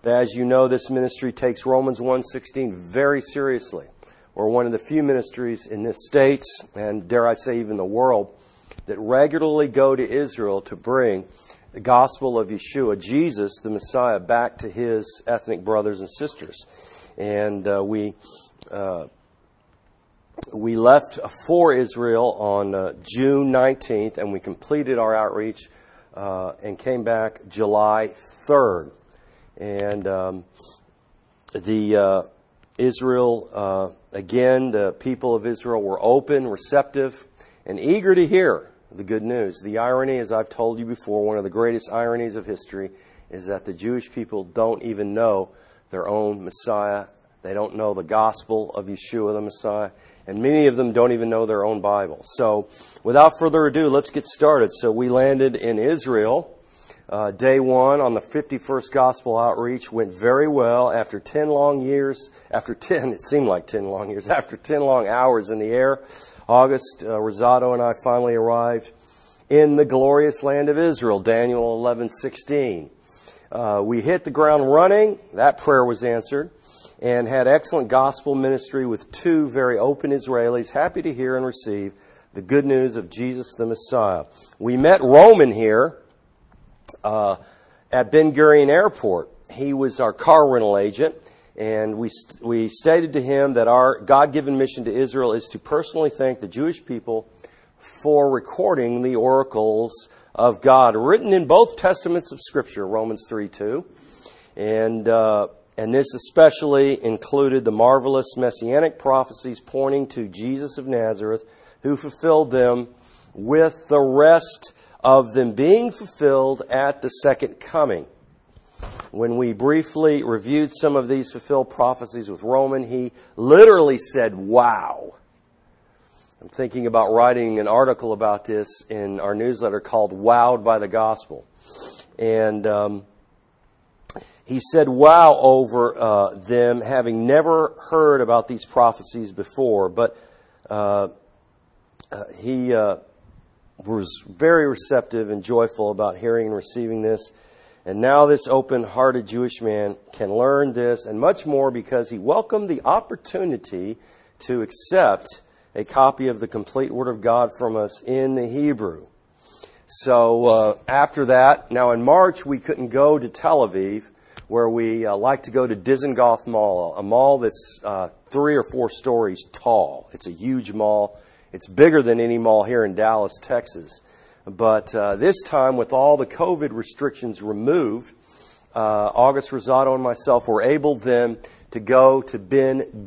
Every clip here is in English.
As you know, this ministry takes Romans 1:16 very seriously. We're one of the few ministries in this states, and dare I say even the world, that regularly go to Israel to bring the gospel of Yeshua, Jesus, the Messiah, back to his ethnic brothers and sisters. And we left for Israel on June 19th, and we completed our outreach and came back July 3rd. And Israel, again, the people of Israel were open, receptive, and eager to hear the good news. The irony, as I've told you before, one of the greatest ironies of history is that the Jewish people don't even know their own Messiah. They don't know the gospel of Yeshua, the Messiah. And many of them don't even know their own Bible. So, without further ado, let's get started. So, we landed in Israel. Day one on the 51st Gospel Outreach went very well. After 10 long years, after 10 long hours in the air, August Rosado and I finally arrived in the glorious land of Israel, Daniel 11:16. We hit the ground running. That prayer was answered. And had excellent gospel ministry with two very open Israelis, happy to hear and receive the good news of Jesus the Messiah. We met Roman here at Ben Gurion Airport. He was our car rental agent, and we stated to him that our God-given mission to Israel is to personally thank the Jewish people for recording the oracles of God, written in both testaments of Scripture, Romans 3:2, and this especially included the marvelous messianic prophecies pointing to Jesus of Nazareth, who fulfilled them, with the rest of them being fulfilled at the second coming. When we briefly reviewed some of these fulfilled prophecies with Roman, he literally said, "Wow." I'm thinking about writing an article about this in our newsletter called Wowed by the Gospel. And he said, "Wow," over them, having never heard about these prophecies before. But he was very receptive and joyful about hearing and receiving this. And now this open-hearted Jewish man can learn this and much more because he welcomed the opportunity to accept a copy of the complete Word of God from us in the Hebrew. So after that, now in March, we couldn't go to Tel Aviv, where we like to go to Dizengoff Mall, a mall that's 3 or 4 stories tall. It's a huge mall. It's bigger than any mall here in Dallas, Texas. But this time, with all the COVID restrictions removed, August Rosado and myself were able then to go to from Ben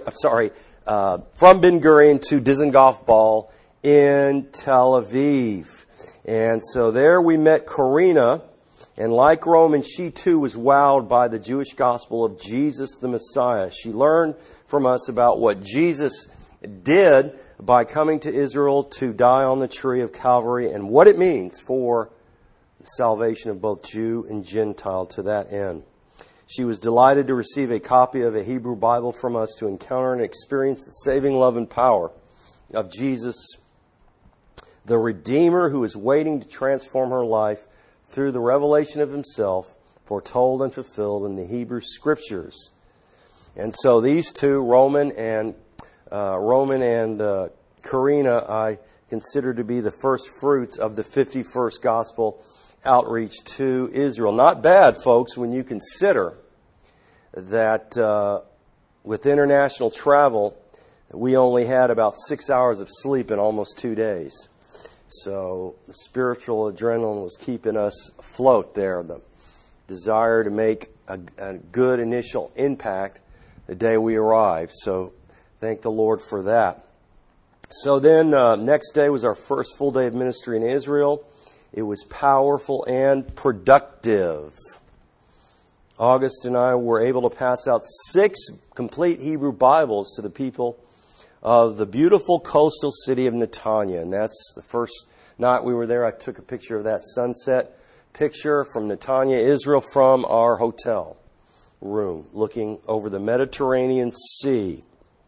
Gurion to Dizengoff Mall in Tel Aviv. And so there we met Karina, and like Roman, she too was wowed by the Jewish gospel of Jesus the Messiah. She learned from us about what Jesus did by coming to Israel to die on the tree of Calvary and what it means for the salvation of both Jew and Gentile to that end. She was delighted to receive a copy of a Hebrew Bible from us to encounter and experience the saving love and power of Jesus, the Redeemer who is waiting to transform her life through the revelation of himself, foretold and fulfilled in the Hebrew Scriptures. And so these two, Roman and Karina, I consider to be the first fruits of the 51st Gospel Outreach to Israel. Not bad, folks, when you consider that with international travel, we only had about 6 hours of sleep in almost 2 days. So the spiritual adrenaline was keeping us afloat there. The desire to make a good initial impact the day we arrived. So thank the Lord for that. So then next day was our first full day of ministry in Israel. It was powerful and productive. August and I were able to pass out 6 complete Hebrew Bibles to the people of the beautiful coastal city of Netanya. And that's the first night we were there. I took a picture of that sunset picture from Netanya, Israel, from our hotel room, looking over the Mediterranean Sea.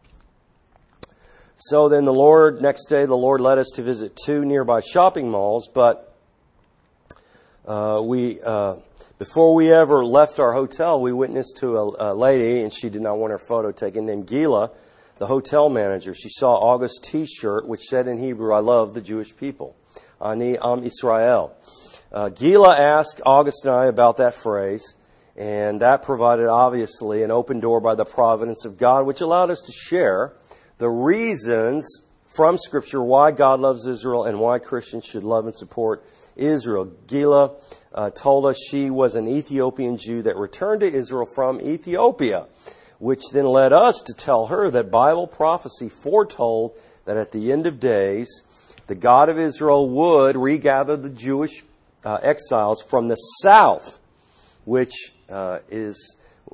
So then next day, the Lord led us to visit 2 nearby shopping malls, but we Before we ever left our hotel, we witnessed to a lady, and she did not want her photo taken, named Gila, the hotel manager. She saw August's T-shirt, which said in Hebrew, "I love the Jewish people." Ani Am Israel. Gila asked August and I about that phrase, and that provided, obviously, an open door by the providence of God, which allowed us to share the reasons from Scripture why God loves Israel and why Christians should love and support Israel. Gila told us she was an Ethiopian Jew that returned to Israel from Ethiopia, which then led us to tell her that Bible prophecy foretold that at the end of days, the God of Israel would regather the Jewish exiles from the south, which is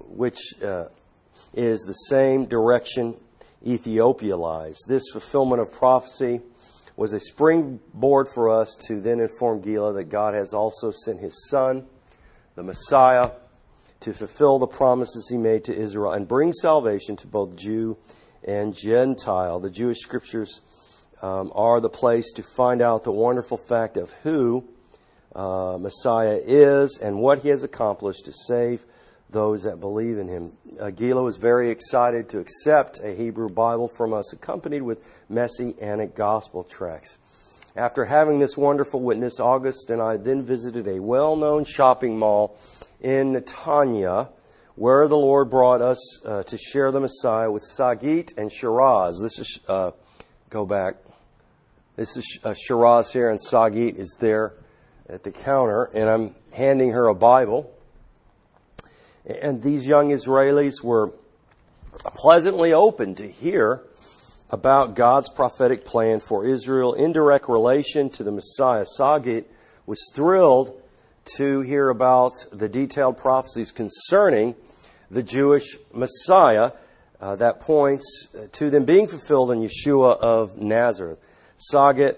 the same direction Ethiopia lies. This fulfillment of prophecy was a springboard for us to then inform Gila that God has also sent His Son, the Messiah, to fulfill the promises He made to Israel and bring salvation to both Jew and Gentile. The Jewish Scriptures are the place to find out the wonderful fact of who Messiah is and what He has accomplished to save those that believe in Him. Gila was very excited to accept a Hebrew Bible from us, accompanied with Messianic gospel tracts. After having this wonderful witness, August and I then visited a well-known shopping mall in Netanya, where the Lord brought us to share the Messiah with Sagit and Shiraz. This is, go back. This is Shiraz here, and Sagit is there at the counter, and I'm handing her a Bible. And these young Israelis were pleasantly open to hear about God's prophetic plan for Israel in direct relation to the Messiah. Sagit was thrilled to hear about the detailed prophecies concerning the Jewish Messiah that points to them being fulfilled in Yeshua of Nazareth. Sagit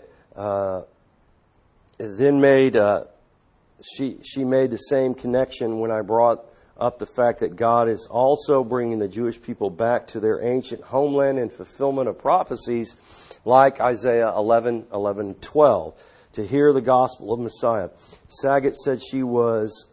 then made she made the same connection when I brought up the fact that God is also bringing the Jewish people back to their ancient homeland in fulfillment of prophecies like Isaiah 11:12, to hear the gospel of Messiah. Sagit said she was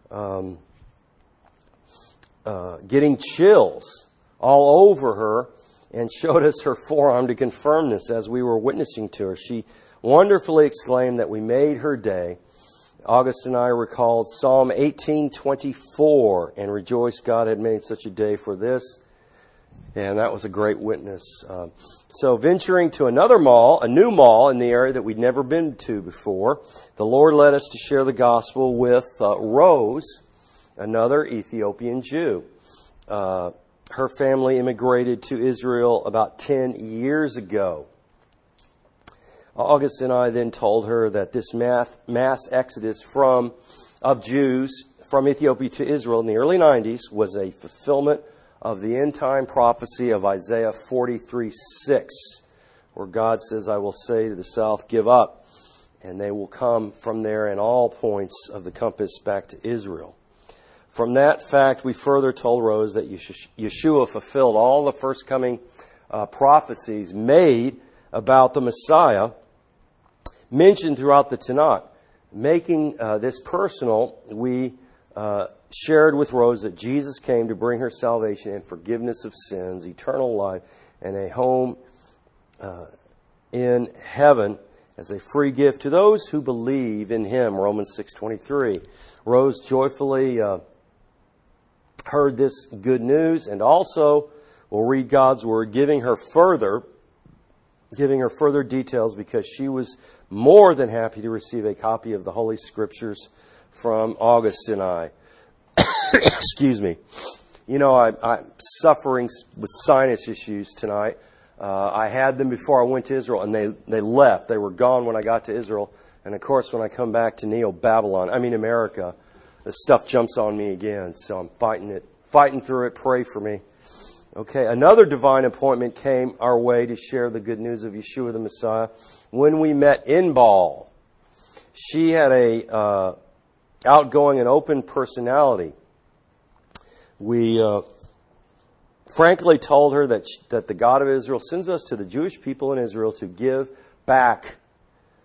getting chills all over her and showed us her forearm to confirm this as we were witnessing to her. She wonderfully exclaimed that we made her day. August and I recalled Psalm 18:24 and rejoiced God had made such a day for this. And that was a great witness. So venturing to another mall, a new mall in the area that we'd never been to before, the Lord led us to share the gospel with Rose, another Ethiopian Jew. Her family immigrated to Israel about 10 years ago. August and I then told her that this mass exodus of Jews from Ethiopia to Israel in the early 90s was a fulfillment of the end-time prophecy of Isaiah 43:6, where God says, "I will say to the south, give up, and they will come from there in all points of the compass back to Israel." From that fact, we further told Rose that Yeshua fulfilled all the first coming prophecies made about the Messiah mentioned throughout the Tanakh. Making this personal, we shared with Rose that Jesus came to bring her salvation and forgiveness of sins, eternal life, and a home in heaven as a free gift to those who believe in Him, Romans 6:23. Rose joyfully heard this good news and also will read God's Word, giving her further details because she was more than happy to receive a copy of the Holy Scriptures from August and I. Excuse me. You know, I'm suffering with sinus issues tonight. I had them before I went to Israel, and they left. They were gone when I got to Israel. And, of course, when I come back to America, the stuff jumps on me again. So I'm fighting through it. Pray for me. Okay, another divine appointment came our way to share the good news of Yeshua the Messiah when we met Inbal. She had a outgoing and open personality. We frankly told her that the God of Israel sends us to the Jewish people in Israel to give back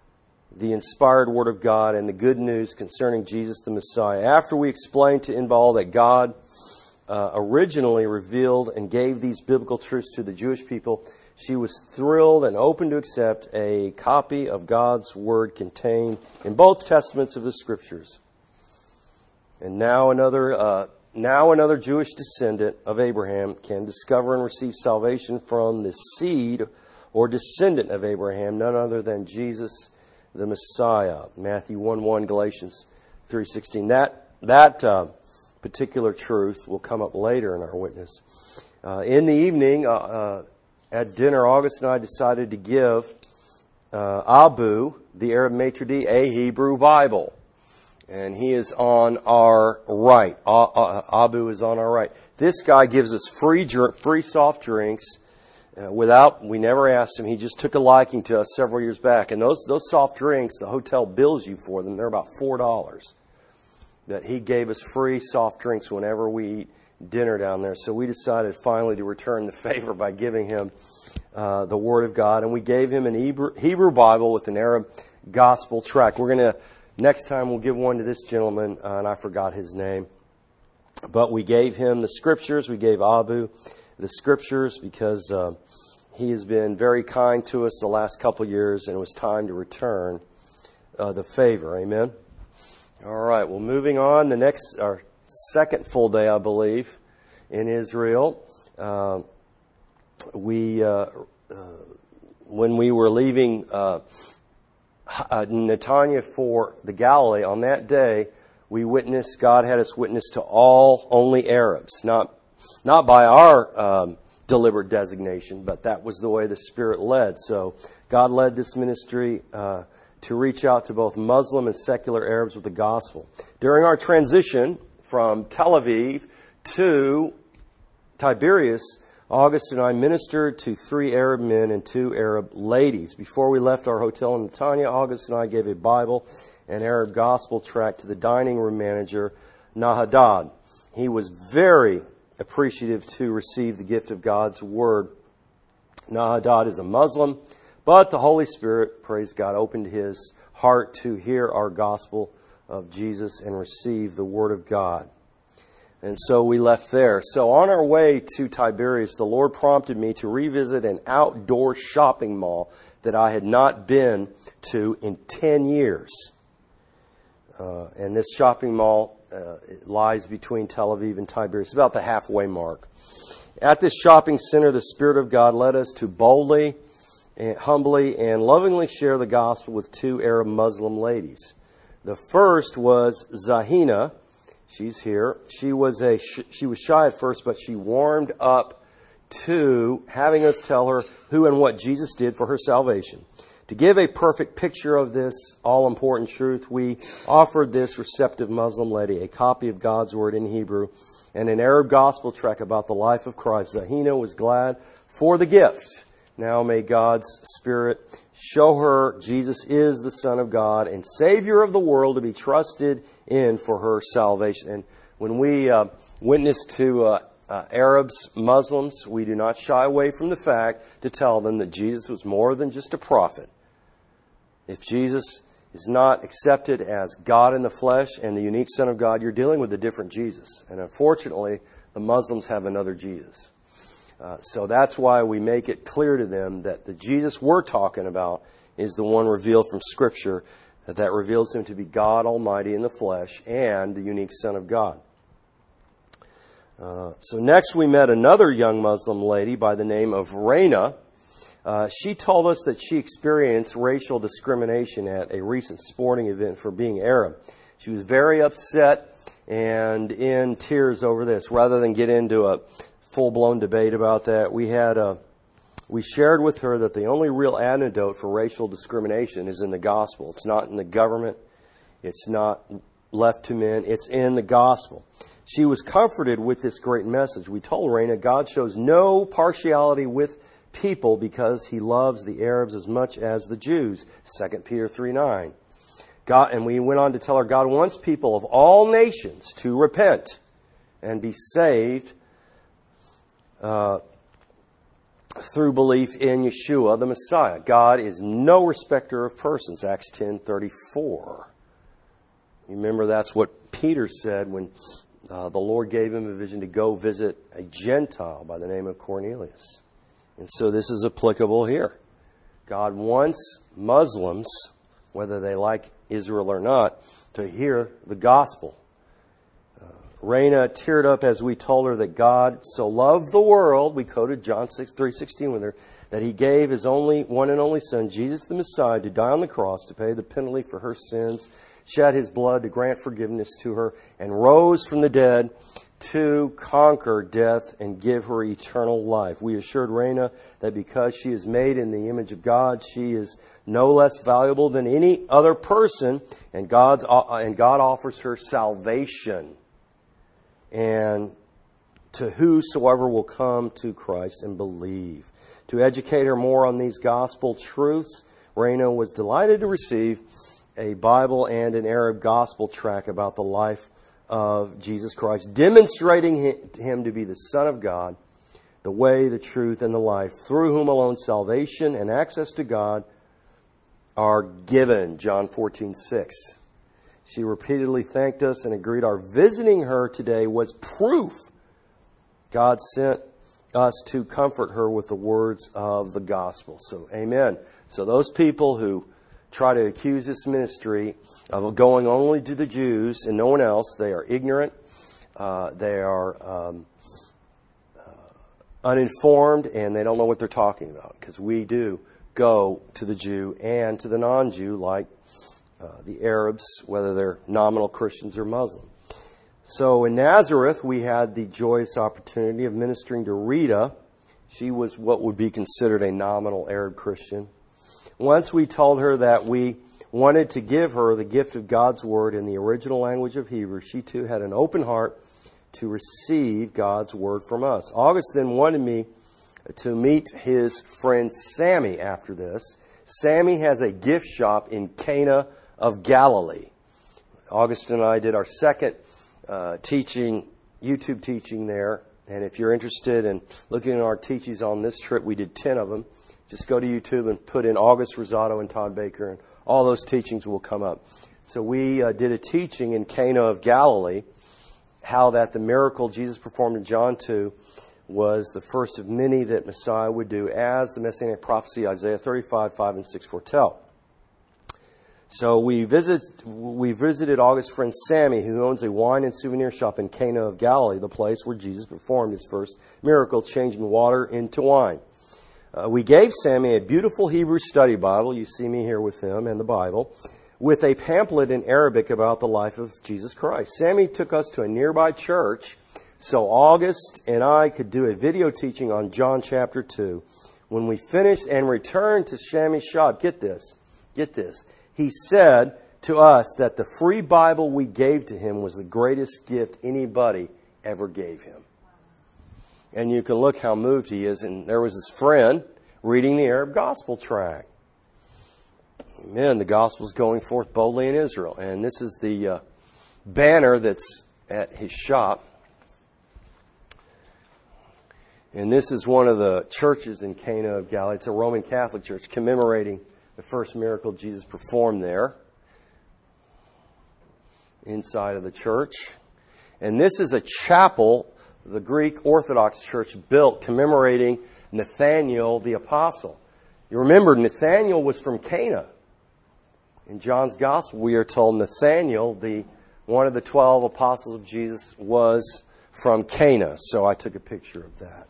the inspired Word of God and the good news concerning Jesus the Messiah. After we explained to Inbal that God originally revealed and gave these biblical truths to the Jewish people, she was thrilled and open to accept a copy of God's Word contained in both testaments of the Scriptures. And now another Jewish descendant of Abraham can discover and receive salvation from the seed or descendant of Abraham, none other than Jesus the Messiah. Matthew 1:1, Galatians 3:16. That particular truth will come up later in our witness. In the evening, at dinner, August and I decided to give Abu, the Arab maitre d', a Hebrew Bible. And he is on our right. Abu is on our right. This guy gives us free soft drinks we never asked him. He just took a liking to us several years back. And those soft drinks, the hotel bills you for them. They're about $4. That he gave us free soft drinks whenever we eat dinner down there. So we decided finally to return the favor by giving him the Word of God. And we gave him an Hebrew Bible with an Arab Gospel tract. Next time we'll give one to this gentleman, and I forgot his name. But we gave him the Scriptures. We gave Abu the Scriptures because he has been very kind to us the last couple of years, and it was time to return the favor. Amen? All right, well, moving on. Our second full day, I believe, in Israel. When we were leaving Netanya for the Galilee, on that day, God had us witness to only Arabs, not by our deliberate designation, but that was the way the Spirit led. So God led this ministry to reach out to both Muslim and secular Arabs with the gospel. During our transition from Tel Aviv to Tiberias, August and I ministered to 3 Arab men and 2 Arab ladies. Before we left our hotel in Netanya, August and I gave a Bible and Arab gospel tract to the dining room manager, Nahadad. He was very appreciative to receive the gift of God's Word. Nahadad is a Muslim, but the Holy Spirit, praise God, opened his heart to hear our gospel of Jesus and receive the Word of God. And so we left there. So on our way to Tiberias, the Lord prompted me to revisit an outdoor shopping mall that I had not been to in 10 years. And this shopping mall lies between Tel Aviv and Tiberias, about the halfway mark. At this shopping center, the Spirit of God led us to boldly, and humbly, and lovingly share the gospel with 2 Arab Muslim ladies. The first was Zahina. She's here. She was shy at first, but she warmed up to having us tell her who and what Jesus did for her salvation. To give a perfect picture of this all-important truth, we offered this receptive Muslim lady a copy of God's Word in Hebrew and an Arab gospel tract about the life of Christ. Zahina was glad for the gift. Now may God's Spirit show her Jesus is the Son of God and Savior of the world to be trusted in for her salvation. And when we witness to Arabs, Muslims, we do not shy away from the fact to tell them that Jesus was more than just a prophet. If Jesus is not accepted as God in the flesh and the unique Son of God, you're dealing with a different Jesus. And unfortunately, the Muslims have another Jesus. So that's why we make it clear to them that the Jesus we're talking about is the one revealed from Scripture that reveals him to be God Almighty in the flesh and the unique Son of God. So next we met another young Muslim lady by the name of Reina. She told us that she experienced racial discrimination at a recent sporting event for being Arab. She was very upset and in tears over this. Rather than get into a full-blown debate about that, we shared with her that the only real antidote for racial discrimination is in the gospel. It's not in the government. It's not left to men. It's in the gospel. She was comforted with this great message. We told Reina God shows no partiality with people because he loves the Arabs as much as the Jews. 2 Peter 3:9. And we went on to tell her God wants people of all nations to repent and be saved. through belief in Yeshua, the Messiah. God is no respecter of persons, Acts 10:34. You remember that's what Peter said when the Lord gave him a vision to go visit a Gentile by the name of Cornelius. And so this is applicable here. God wants Muslims, whether they like Israel or not, to hear the gospel. Raina teared up as we told her that God so loved the world, we quoted John 3:16 with her, that He gave His one and only Son, Jesus the Messiah, to die on the cross to pay the penalty for her sins, shed His blood to grant forgiveness to her, and rose from the dead to conquer death and give her eternal life. We assured Raina that because she is made in the image of God, she is no less valuable than any other person, and God offers her salvation. And to whosoever will come to Christ and believe. To educate her more on these gospel truths, Raina was delighted to receive a Bible and an Arab gospel tract about the life of Jesus Christ, demonstrating Him to be the Son of God, the way, the truth, and the life, through whom alone salvation and access to God are given. John 14:6. She repeatedly thanked us and agreed our visiting her today was proof God sent us to comfort her with the words of the gospel. So, amen. So those people who try to accuse this ministry of going only to the Jews and no one else, they are ignorant. They are uninformed, and they don't know what they're talking about. Because we do go to the Jew and to the non-Jew, like the Arabs, whether they're nominal Christians or Muslim. So in Nazareth, we had the joyous opportunity of ministering to Rita. She was what would be considered a nominal Arab Christian. Once we told her that we wanted to give her the gift of God's Word in the original language of Hebrew, she too had an open heart to receive God's Word from us. August then wanted me to meet his friend Sammy after this. Sammy has a gift shop in Cana of Galilee. August and I did our second YouTube teaching there. And if you're interested in looking at our teachings on this trip, we did 10 of them. Just go to YouTube and put in August Rosado and Todd Baker, and all those teachings will come up. So we did a teaching in Cana of Galilee, how that the miracle Jesus performed in John 2 was the first of many that Messiah would do, as the Messianic prophecy Isaiah 35:5 and 6 foretell. So we visited August's friend Sammy, who owns a wine and souvenir shop in Cana of Galilee, the place where Jesus performed His first miracle, changing water into wine. We gave Sammy a beautiful Hebrew study Bible, you see me here with him and the Bible, with a pamphlet in Arabic about the life of Jesus Christ. Sammy took us to a nearby church so August and I could do a video teaching on John chapter 2. When we finished and returned to Sammy's shop, get this, he said to us that the free Bible we gave to him was the greatest gift anybody ever gave him. And you can look how moved he is. And there was his friend reading the Arab gospel tract. Amen. The gospel's going forth boldly in Israel. And this is the banner that's at his shop. And this is one of the churches in Cana of Galilee. It's a Roman Catholic church commemorating the first miracle Jesus performed there inside of the church. And this is a chapel the Greek Orthodox Church built commemorating Nathanael the Apostle. You remember, Nathanael was from Cana. In John's Gospel, we are told Nathanael, one of the 12 apostles of Jesus, was from Cana. So I took a picture of that.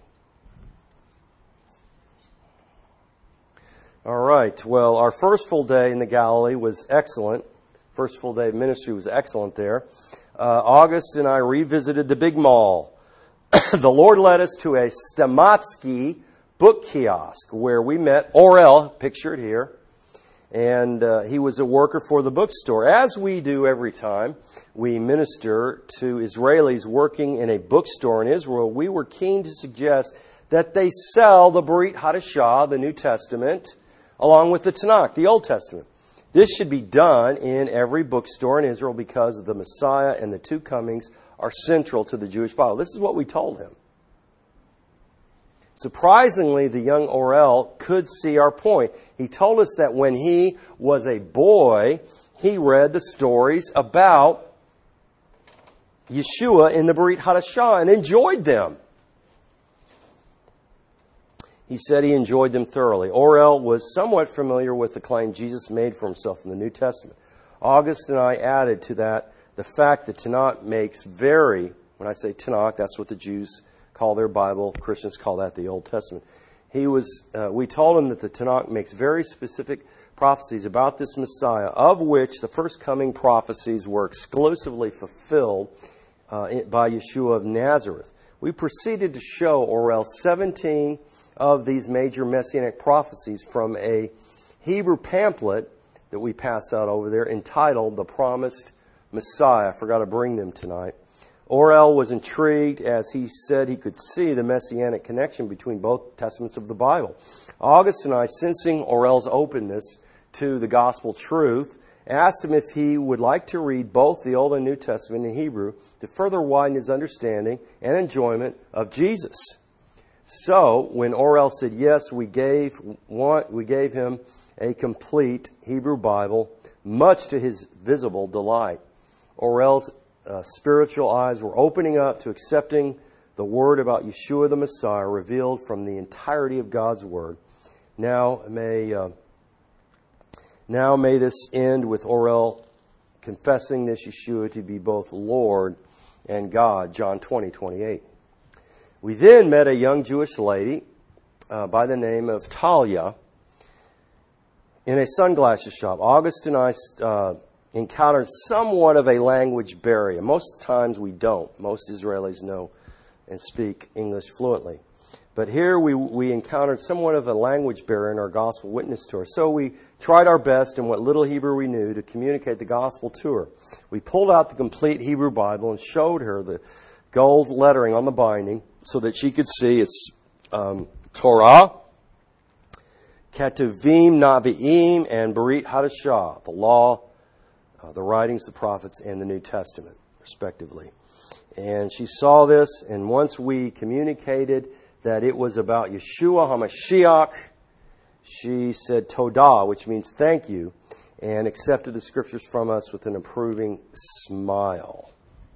All right. Well, our first full day in the Galilee was excellent. First full day of ministry was excellent there. August and I revisited the big mall. The Lord led us to a Stamatsky book kiosk where we met Orel, pictured here. And he was a worker for the bookstore. As we do every time we minister to Israelis working in a bookstore in Israel, we were keen to suggest that they sell the Brit Hadashah, the New Testament, along with the Tanakh, the Old Testament. This should be done in every bookstore in Israel because the Messiah and the two comings are central to the Jewish Bible. This is what we told him. Surprisingly, the young Orel could see our point. He told us that when he was a boy, he read the stories about Yeshua in the Brit Hadashah and enjoyed them. He said he enjoyed them thoroughly. Orel was somewhat familiar with the claim Jesus made for himself in the New Testament. August and I added to that the fact that Tanakh makes very, when I say Tanakh, that's what the Jews call their Bible. Christians call that the Old Testament. We told him that the Tanakh makes very specific prophecies about this Messiah, of which the first coming prophecies were exclusively fulfilled by Yeshua of Nazareth. We proceeded to show Orel 17 of these major messianic prophecies from a Hebrew pamphlet that we pass out over there entitled The Promised Messiah. I forgot to bring them tonight. Orel was intrigued as he said he could see the messianic connection between both testaments of the Bible. August and I, sensing Orel's openness to the gospel truth, asked him if he would like to read both the Old and New Testament in Hebrew to further widen his understanding and enjoyment of Jesus. So, when Orel said yes, we gave him a complete Hebrew Bible, much to his visible delight. Orel's spiritual eyes were opening up to accepting the word about Yeshua the Messiah revealed from the entirety of God's Word. Now may this end with Orel confessing this Yeshua to be both Lord and God, John 20:28. We then met a young Jewish lady by the name of Talia in a sunglasses shop. August and I encountered somewhat of a language barrier. Most times we don't. Most Israelis know and speak English fluently. But here we encountered somewhat of a language barrier in our gospel witness to her. So we tried our best in what little Hebrew we knew to communicate the gospel to her. We pulled out the complete Hebrew Bible and showed her the gold lettering on the binding so that she could see it's Torah, Ketuvim, Navi'im, and Brit Hadashah, the law, the writings, the prophets, and the New Testament, respectively. And she saw this, and once we communicated that it was about Yeshua HaMashiach, she said Todah, which means thank you, and accepted the scriptures from us with an approving smile.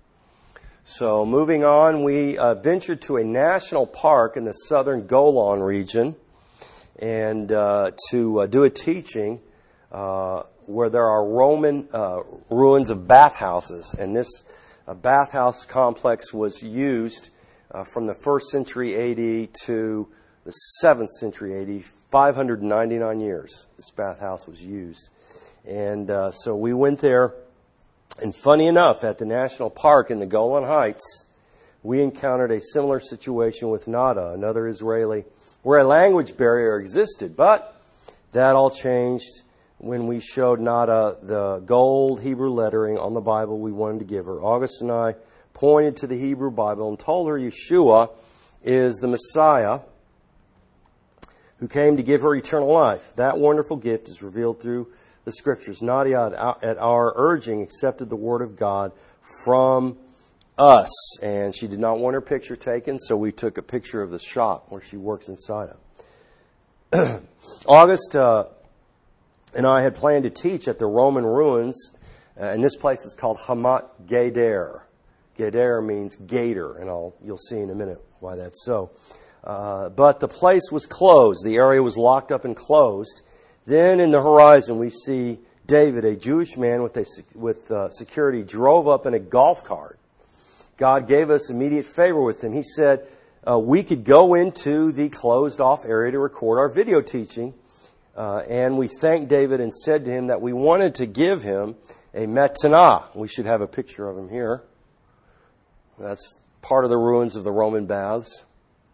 So moving on, we ventured to a national park in the southern Golan region and to do a teaching where there are Roman ruins of bathhouses. And this bathhouse complex was used from the 1st century A.D. to the 7th century A.D., 599 years this bathhouse was used. And so we went there, and funny enough, at the national park in the Golan Heights, we encountered a similar situation with Nada, another Israeli, where a language barrier existed. But that all changed when we showed Nada the gold Hebrew lettering on the Bible we wanted to give her. August and I pointed to the Hebrew Bible and told her Yeshua is the Messiah who came to give her eternal life. That wonderful gift is revealed through the Scriptures. Nadia, at our urging, accepted the Word of God from us. And she did not want her picture taken, so we took a picture of the shop where she works inside of. August and I had planned to teach at the Roman ruins, and this place is called Hamat Geder. Geder means gator, and you'll see in a minute why that's so. But the place was closed. The area was locked up and closed. Then in the horizon, we see David, a Jewish man with security, drove up in a golf cart. God gave us immediate favor with him. He said we could go into the closed-off area to record our video teaching. And we thanked David and said to him that we wanted to give him a metanah. We should have a picture of him here. That's part of the ruins of the Roman baths.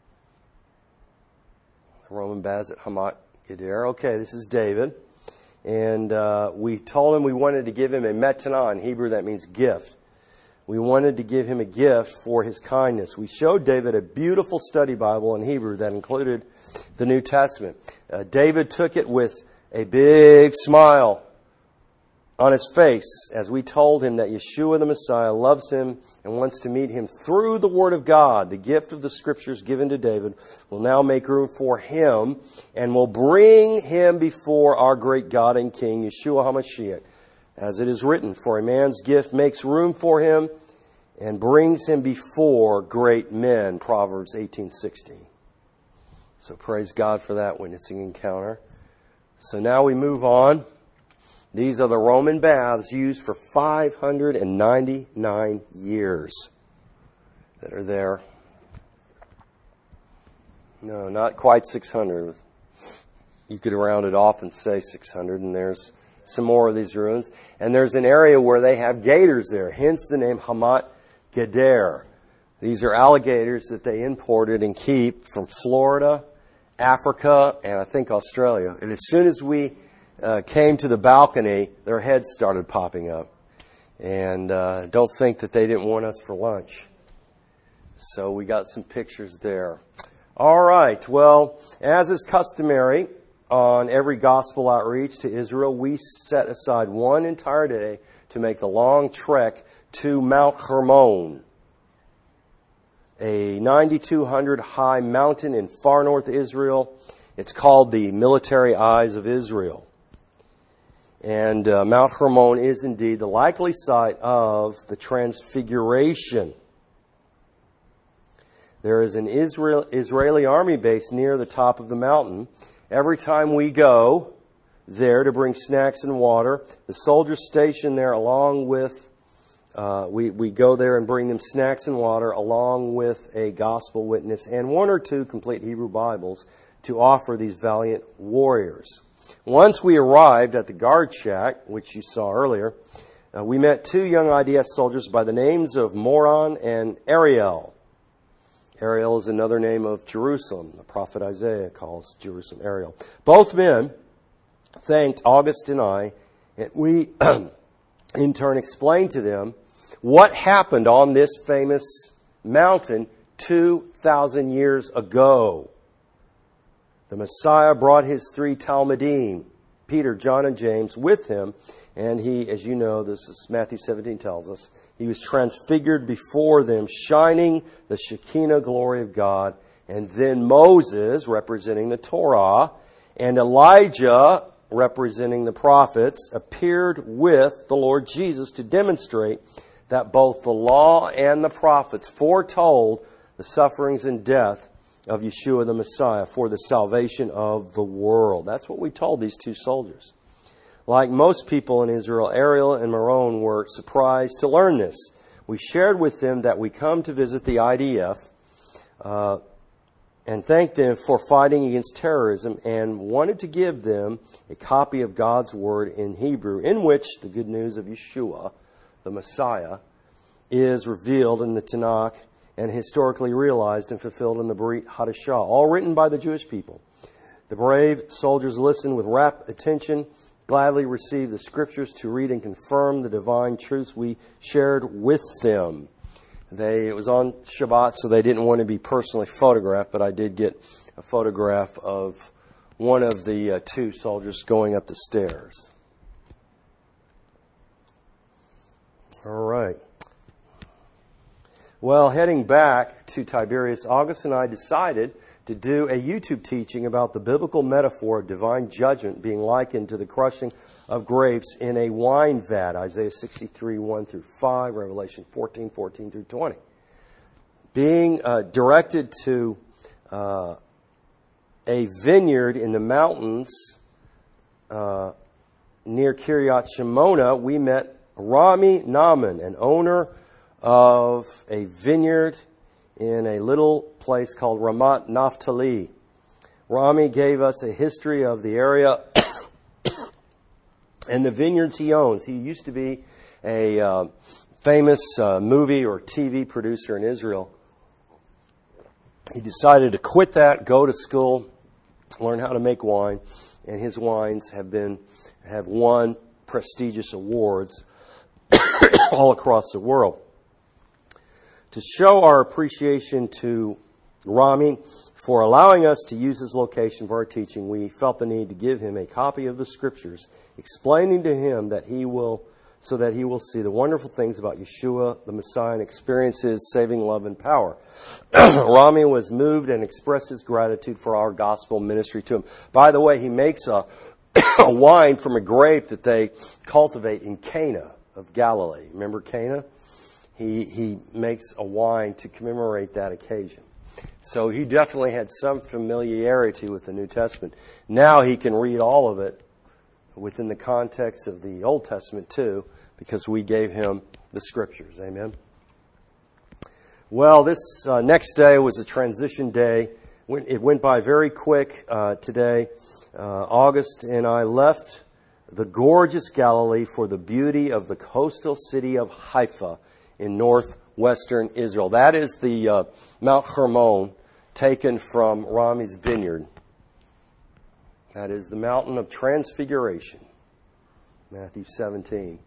The Roman baths at Hamat Geder. Okay, this is David. And we told him we wanted to give him a metanah. In Hebrew, that means gift. We wanted to give him a gift for his kindness. We showed David a beautiful study Bible in Hebrew that included the New Testament. David took it with a big smile. on his face as we told him that Yeshua the Messiah loves him and wants to meet him through the Word of God. The gift of the Scriptures given to David will now make room for him and will bring him before our great God and King, Yeshua HaMashiach. As it is written, for a man's gift makes room for him and brings him before great men, Proverbs 18:16. So praise God for that witnessing encounter. So now we move on. These are the Roman baths used for 599 years that are there. No, not quite 600. You could round it off and say 600, and there's some more of these ruins. And there's an area where they have gators there, hence the name Hamat Gader. These are alligators that they imported and keep from Florida, Africa, and I think Australia. And as soon as we came to the balcony, their heads started popping up. And don't think that they didn't want us for lunch. So we got some pictures there. All right. Well, as is customary on every gospel outreach to Israel, we set aside one entire day to make the long trek to Mount Hermon, a 9,200 high mountain in far north Israel. It's called the Military Eyes of Israel. And Mount Hermon is indeed the likely site of the Transfiguration. There is an Israeli army base near the top of the mountain. Every time we go there to bring snacks and water, the soldiers stationed there along with, we go there and bring them snacks and water along with a gospel witness and one or two complete Hebrew Bibles to offer these valiant warriors. Once we arrived at the guard shack, which you saw earlier, we met two young IDF soldiers by the names of Moran and Ariel. Ariel is another name of Jerusalem. The prophet Isaiah calls Jerusalem Ariel. Both men thanked August and I, and we in turn explained to them what happened on this famous mountain 2,000 years ago. The Messiah brought his three Talmidim, Peter, John, and James, with him. And he, as you know, this is Matthew 17 tells us, he was transfigured before them, shining the Shekinah glory of God. And then Moses, representing the Torah, and Elijah, representing the prophets, appeared with the Lord Jesus to demonstrate that both the law and the prophets foretold the sufferings and death of Yeshua the Messiah for the salvation of the world. That's what we told these two soldiers. Like most people in Israel, Ariel and Moran were surprised to learn this. We shared with them that we come to visit the IDF and thanked them for fighting against terrorism and wanted to give them a copy of God's Word in Hebrew, in which the good news of Yeshua, the Messiah, is revealed in the Tanakh and historically realized and fulfilled in the Brit Hadashah, all written by the Jewish people. The brave soldiers listened with rapt attention, gladly received the Scriptures to read and confirm the divine truths we shared with them. It was on Shabbat, so they didn't want to be personally photographed, but I did get a photograph of one of the two soldiers going up the stairs. All right. Well, heading back to Tiberias, August and I decided to do a YouTube teaching about the biblical metaphor of divine judgment being likened to the crushing of grapes in a wine vat, Isaiah 63, 1 through 5, Revelation 14, 14 through 20. Being directed to a vineyard in the mountains near Kiryat Shemona, we met Rami Naaman, an owner of a vineyard in a little place called Ramat Naphtali. Rami gave us a history of the area and the vineyards he owns. He used to be a famous movie or TV producer in Israel. He decided to quit that, go to school, learn how to make wine, and his wines have won prestigious awards all across the world. To show our appreciation to Rami for allowing us to use his location for our teaching. We felt the need to give him a copy of the Scriptures, explaining to him so that he will see the wonderful things about Yeshua, the Messiah, and experience his saving love and power. Rami was moved and expressed his gratitude for our gospel ministry to him. By the way, he makes a wine from a grape that they cultivate in Cana of Galilee. Remember Cana? He makes a wine to commemorate that occasion. So he definitely had some familiarity with the New Testament. Now he can read all of it within the context of the Old Testament too, because we gave him the Scriptures. Amen. Well, this next day was a transition day. It went by very quick today. August and I left the gorgeous Galilee for the beauty of the coastal city of Haifa in northwestern Israel. That is the Mount Hermon taken from Rami's vineyard. That is the mountain of transfiguration, Matthew 17.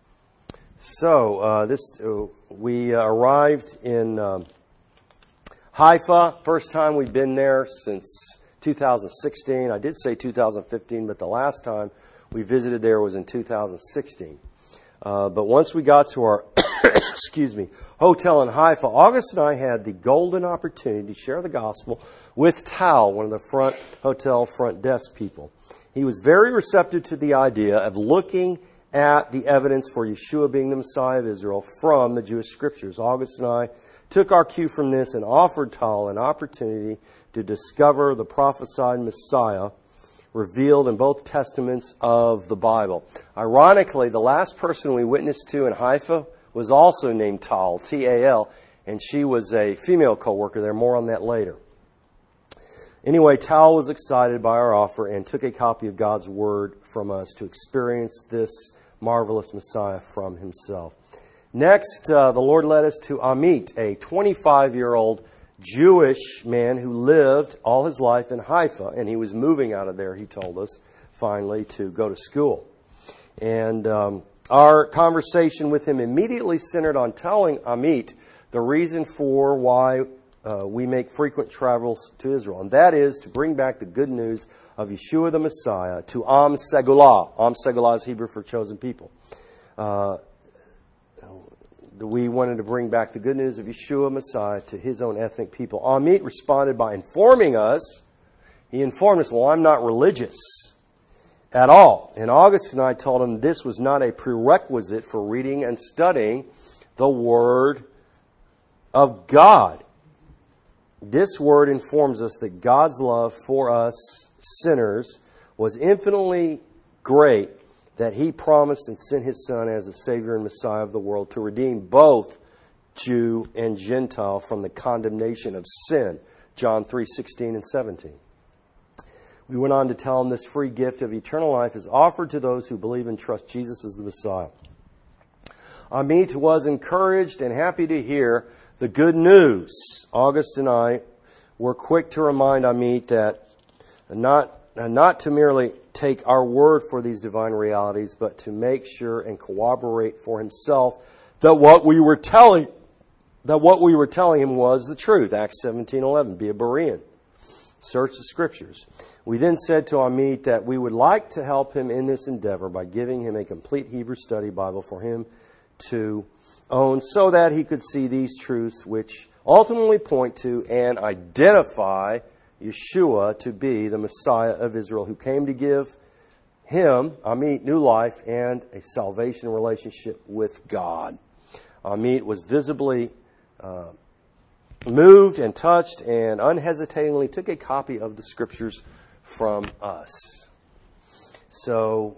So we arrived in Haifa. First time we've been there since 2016. I did say 2015, but the last time we visited there was in 2016. But once we got to our hotel in Haifa, August and I had the golden opportunity to share the gospel with Tal, one of the hotel front desk people. He was very receptive to the idea of looking at the evidence for Yeshua being the Messiah of Israel from the Jewish Scriptures. August and I took our cue from this and offered Tal an opportunity to discover the prophesied Messiah revealed in both testaments of the Bible. Ironically, the last person we witnessed to in Haifa was also named Tal, T-A-L, and she was a female co-worker there. More on that later. Anyway, Tal was excited by our offer and took a copy of God's Word from us to experience this marvelous Messiah from himself. Next, the Lord led us to Amit, a 25-year-old Jewish man who lived all his life in Haifa, and he was moving out of there, he told us, finally, to go to school. And our conversation with him immediately centered on telling Amit the reason for why we make frequent travels to Israel, and that is to bring back the good news of Yeshua the Messiah to Am Segulah. Am Segulah is Hebrew for chosen people. We wanted to bring back the good news of Yeshua Messiah to his own ethnic people. Amit responded by informing us. He informed us, well, I'm not religious at all. And August and I told him this was not a prerequisite for reading and studying the Word of God. This Word informs us that God's love for us sinners was infinitely great, that He promised and sent His Son as the Savior and Messiah of the world to redeem both Jew and Gentile from the condemnation of sin. John 3:16 and 17. We went on to tell him this free gift of eternal life is offered to those who believe and trust Jesus as the Messiah. Amit was encouraged and happy to hear the good news. August and I were quick to remind Amit that not to merely take our word for these divine realities, but to make sure and corroborate for himself that what we were telling him was the truth. Acts 17:11. Be a Berean. Search the Scriptures. We then said to Amit that we would like to help him in this endeavor by giving him a complete Hebrew study Bible for him to own so that he could see these truths which ultimately point to and identify Yeshua to be the Messiah of Israel who came to give him, Amit, new life and a salvation relationship with God. Amit was visibly moved and touched and unhesitatingly took a copy of the Scriptures from us. So,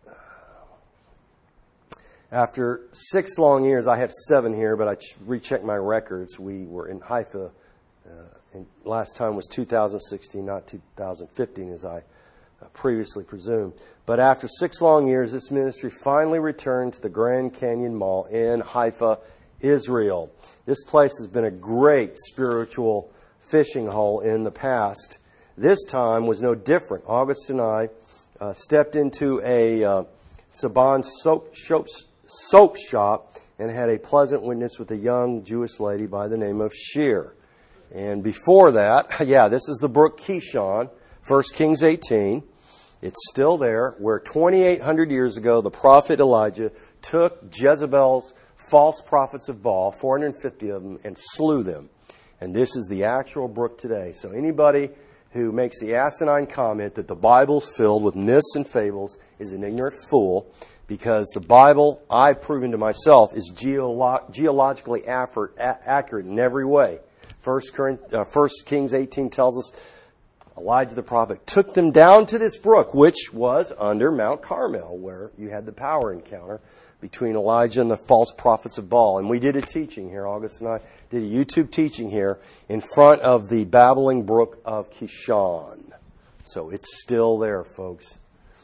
after 6 long years, I have 7 here, but I rechecked my records. We were in Haifa, and last time was 2016, not 2015, as I previously presumed. But after 6 long years, this ministry finally returned to the Grand Canyon Mall in Haifa, Israel. This place has been a great spiritual fishing hole in the past. This time was no different. August and I stepped into a Saban soap shop and had a pleasant witness with a young Jewish lady by the name of Shir. And before that, this is the brook Kishon, 1 Kings 18. It's still there, where 2,800 years ago, the prophet Elijah took Jezebel's false prophets of Baal, 450 of them, and slew them. And this is the actual brook today. So anybody who makes the asinine comment that the Bible's filled with myths and fables is an ignorant fool, because the Bible, I've proven to myself, is geologically accurate in every way. 1 Kings 18 tells us Elijah the prophet took them down to this brook, which was under Mount Carmel, where you had the power encounter between Elijah and the false prophets of Baal. And we did a teaching here. August and I did a YouTube teaching here in front of the babbling brook of Kishon. So it's still there, folks.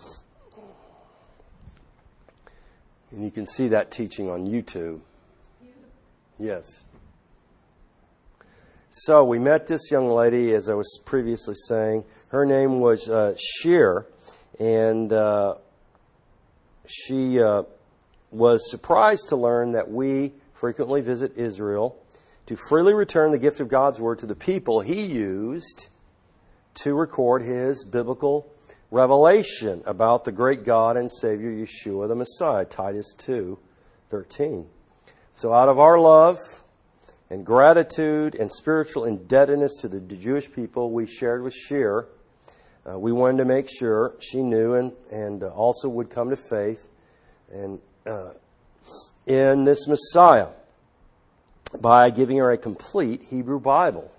And you can see that teaching on YouTube. Yes. So we met this young lady, as I was previously saying. Her name was Sheer, and she was surprised to learn that we frequently visit Israel to freely return the gift of God's Word to the people He used to record His biblical revelation about the great God and Savior Yeshua the Messiah, Titus 2:13. So out of our love and gratitude and spiritual indebtedness to the Jewish people we shared with Sheer, we wanted to make sure she knew and also would come to faith and in this Messiah by giving her a complete Hebrew Bible.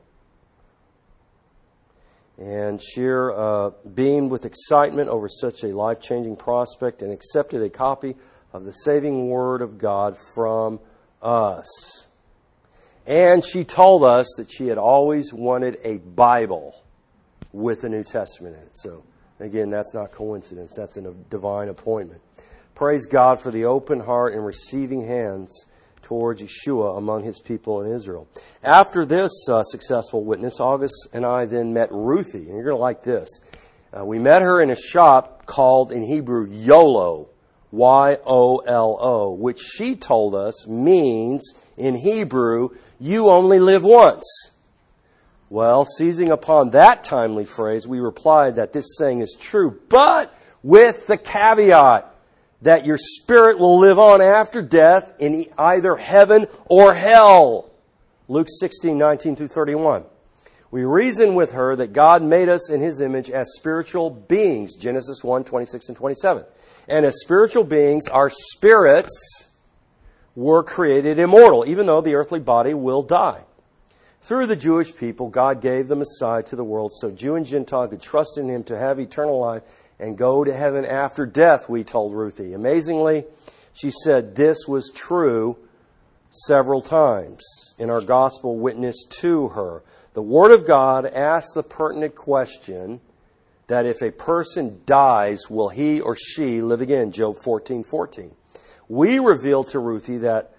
And Sheer beamed with excitement over such a life-changing prospect and accepted a copy of the saving Word of God from us. And she told us that she had always wanted a Bible with the New Testament in it. So, again, that's not coincidence. That's a divine appointment. Praise God for the open heart and receiving hands towards Yeshua among His people in Israel. After this successful witness, August and I then met Ruthie. And you're going to like this. We met her in a shop called, in Hebrew, YOLO. Y-O-L-O. Which she told us means, in Hebrew, you only live once. Well, seizing upon that timely phrase, we replied that this saying is true, but with the caveat that your spirit will live on after death in either heaven or hell. Luke 16:19-31. We reasoned with her that God made us in His image as spiritual beings. Genesis 1:26 and 27. And as spiritual beings, our spirits were created immortal, even though the earthly body will die. Through the Jewish people, God gave the Messiah to the world so Jew and Gentile could trust in Him to have eternal life and go to heaven after death, we told Ruthie. Amazingly, she said this was true several times in our gospel witness to her. The Word of God asks the pertinent question that if a person dies, will he or she live again? Job 14:14. We revealed to Ruthie that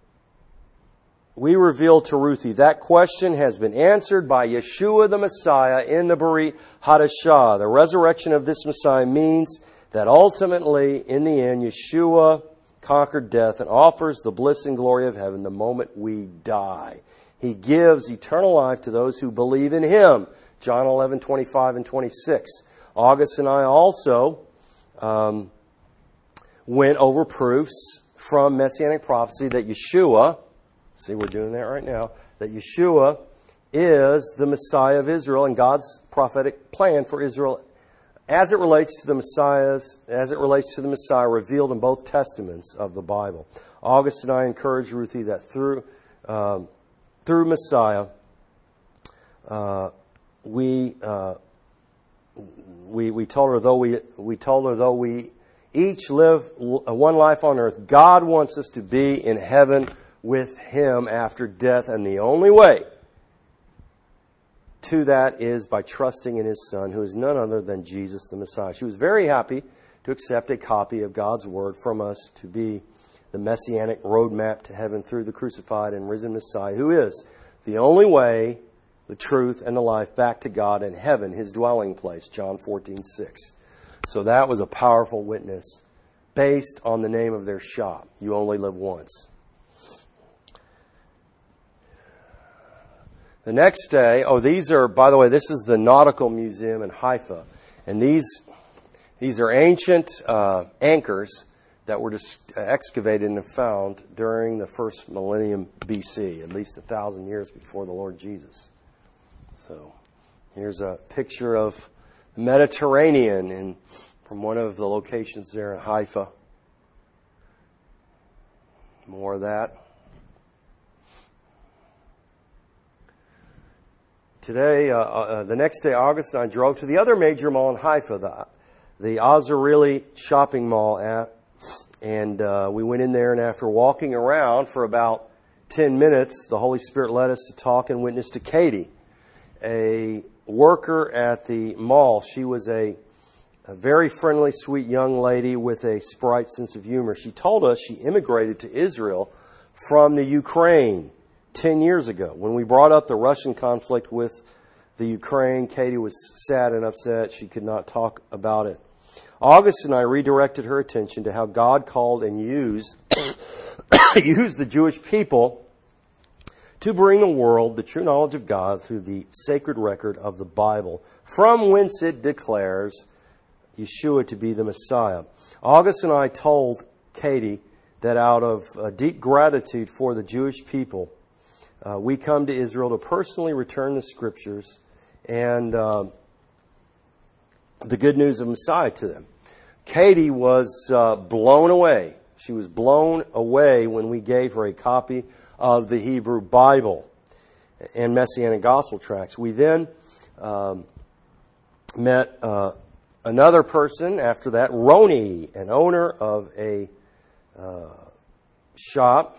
question has been answered by Yeshua the Messiah in the Berit Hadashah. The resurrection of this Messiah means that ultimately, in the end, Yeshua conquered death and offers the bliss and glory of heaven the moment we die. He gives eternal life to those who believe in Him. John 11:25 and 26. August and I also went over proofs from Messianic prophecy that Yeshua, see, we're doing that right now, that Yeshua is the Messiah of Israel and God's prophetic plan for Israel as it relates to the Messiah revealed in both testaments of the Bible. August and I encouraged Ruthie that through Messiah, we told her though we each live one life on earth, God wants us to be in heaven with Him after death, and the only way to that is by trusting in His Son, who is none other than Jesus the Messiah. She was very happy to accept a copy of God's Word from us to be the Messianic roadmap to heaven through the crucified and risen Messiah, who is the only way, the truth, and the life back to God and heaven, His dwelling place, John 14:6. So that was a powerful witness based on the name of their shop. You only live once. The next day, these are, by the way, this is the Nautical Museum in Haifa. And these are ancient anchors that were excavated and found during the first millennium BC, at least 1,000 years before the Lord Jesus. So here's a picture of the Mediterranean from one of the locations there in Haifa. More of that. Today, the next day, August and I drove to the other major mall in Haifa, the Azarili shopping mall, and we went in there, and after walking around for about 10 minutes, the Holy Spirit led us to talk and witness to Katie, a worker at the mall. She was a very friendly, sweet young lady with a bright sense of humor. She told us she immigrated to Israel from the Ukraine 10 years ago. When we brought up the Russian conflict with the Ukraine, Katie was sad and upset. She could not talk about it. August and I redirected her attention to how God called and used the Jewish people to bring the world the true knowledge of God through the sacred record of the Bible, from whence it declares Yeshua to be the Messiah. August and I told Katie that out of deep gratitude for the Jewish people, we come to Israel to personally return the Scriptures and the good news of Messiah to them. Katie was blown away. She was blown away when we gave her a copy of the Hebrew Bible and Messianic Gospel tracts. We then met another person after that, Roni, an owner of a shop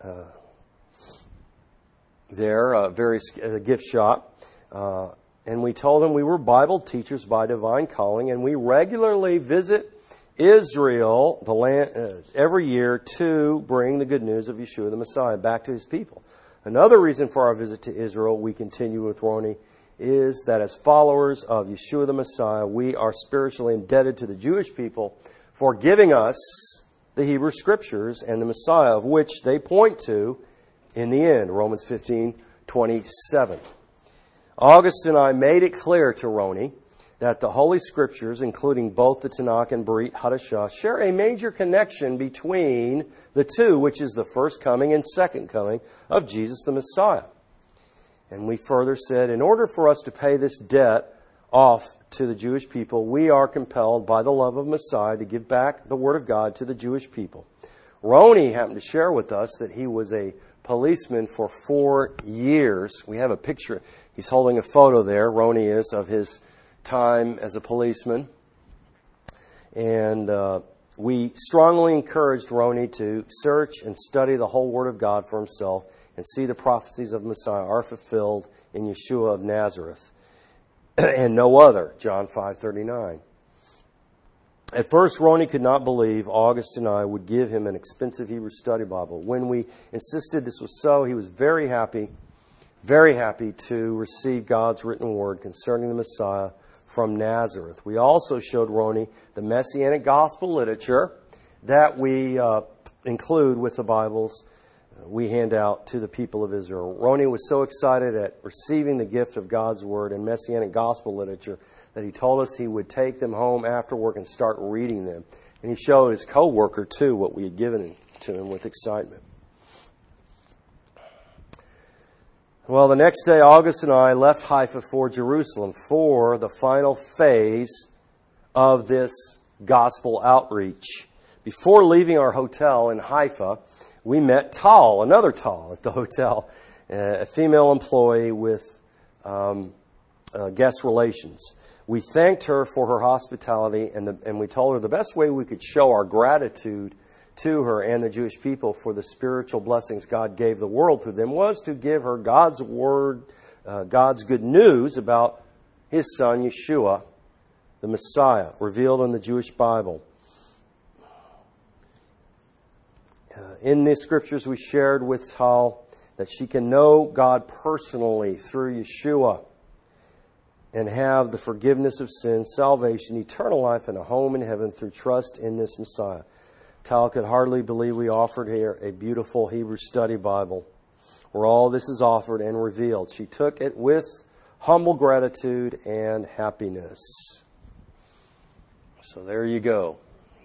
there, a gift shop. And we told him we were Bible teachers by divine calling, and we regularly visit Israel, the land, every year to bring the good news of Yeshua the Messiah back to his people. Another reason for our visit to Israel, we continue with Roni, is that as followers of Yeshua the Messiah, we are spiritually indebted to the Jewish people for giving us the Hebrew Scriptures and the Messiah, of which they point to in the end, Romans 15:27. August and I made it clear to Roni that the Holy Scriptures, including both the Tanakh and Brit Hadashah, share a major connection between the two, which is the first coming and second coming of Jesus the Messiah. And we further said, in order for us to pay this debt off to the Jewish people, we are compelled by the love of Messiah to give back the Word of God to the Jewish people. Roni happened to share with us that he was a policeman for 4 years. We have a picture. He's holding a photo there, Roni is, of his time as a policeman. And we strongly encouraged Roni to search and study the whole Word of God for himself and see the prophecies of Messiah are fulfilled in Yeshua of Nazareth and no other, John 5:39. At first, Roni could not believe August and I would give him an expensive Hebrew study Bible. When we insisted this was so, he was very happy to receive God's written word concerning the Messiah from Nazareth. We also showed Roni the Messianic Gospel literature that we include with the Bibles we hand out to the people of Israel. Roni was so excited at receiving the gift of God's Word and Messianic Gospel literature that he told us he would take them home after work and start reading them. And he showed his co-worker, too, what we had given to him with excitement. Well, the next day, August and I left Haifa for Jerusalem for the final phase of this gospel outreach. Before leaving our hotel in Haifa, we met Tal, another Tal at the hotel, a female employee with guest relations. We thanked her for her hospitality, and we told her the best way we could show our gratitude to her and the Jewish people for the spiritual blessings God gave the world through them was to give her God's word, God's good news about His Son, Yeshua, the Messiah, revealed in the Jewish Bible. In the Scriptures, we shared with Tal that she can know God personally through Yeshua and have the forgiveness of sins, salvation, eternal life, and a home in heaven through trust in this Messiah. Tal could hardly believe we offered her a beautiful Hebrew study Bible. where all this is offered and revealed. She took it with humble gratitude and happiness. So there you go.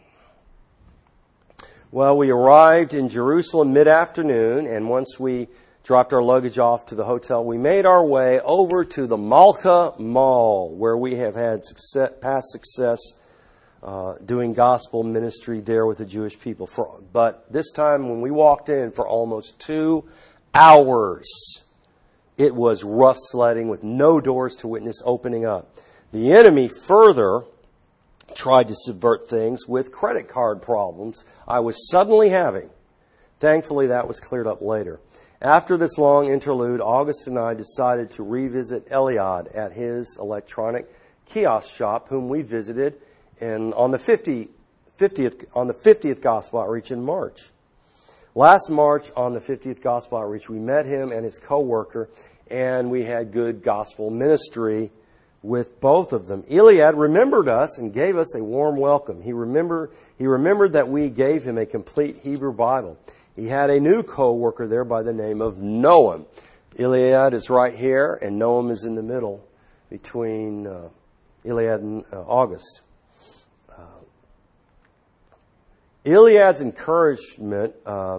Well, we arrived in Jerusalem mid-afternoon, and once we dropped our luggage off to the hotel, we made our way over to the Malka Mall, where we have had past success doing gospel ministry there with the Jewish people. But this time when we walked in for almost 2 hours, it was rough sledding with no doors to witness opening up. The enemy further tried to subvert things with credit card problems I was suddenly having. Thankfully, that was cleared up later. After this long interlude, August and I decided to revisit Eliad at his electronic kiosk shop, whom we visited on the 50th Gospel Outreach in March. Last March, on the 50th Gospel Outreach, we met him and his co-worker, and we had good gospel ministry with both of them. Eliad remembered us and gave us a warm welcome. He remembered that we gave him a complete Hebrew Bible. He had a new co-worker there by the name of Noam. Eliad is right here, and Noam is in the middle between Eliad and August. Eliad's encouragement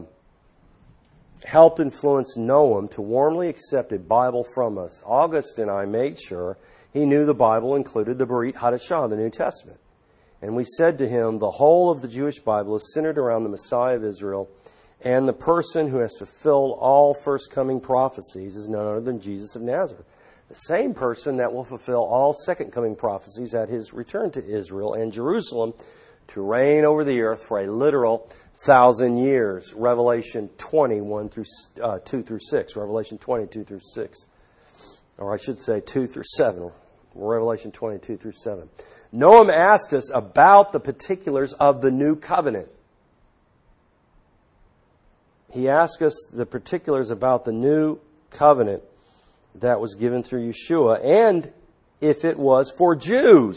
helped influence Noam to warmly accept a Bible from us. August and I made sure he knew the Bible included the Berit Hadashah, the New Testament. And we said to him, the whole of the Jewish Bible is centered around the Messiah of Israel, and the person who has fulfilled all first coming prophecies is none other than Jesus of Nazareth, the same person that will fulfill all second coming prophecies at his return to Israel and Jerusalem to reign over the earth for a literal 1,000 years. Revelation 20, 2 through 6. Revelation 20, 2 through 6. Or I should say 2 through 7. Revelation 22 through 7. Noam asked us about the particulars of the new covenant. He asked us the particulars about the new covenant that was given through Yeshua, and if it was for Jews.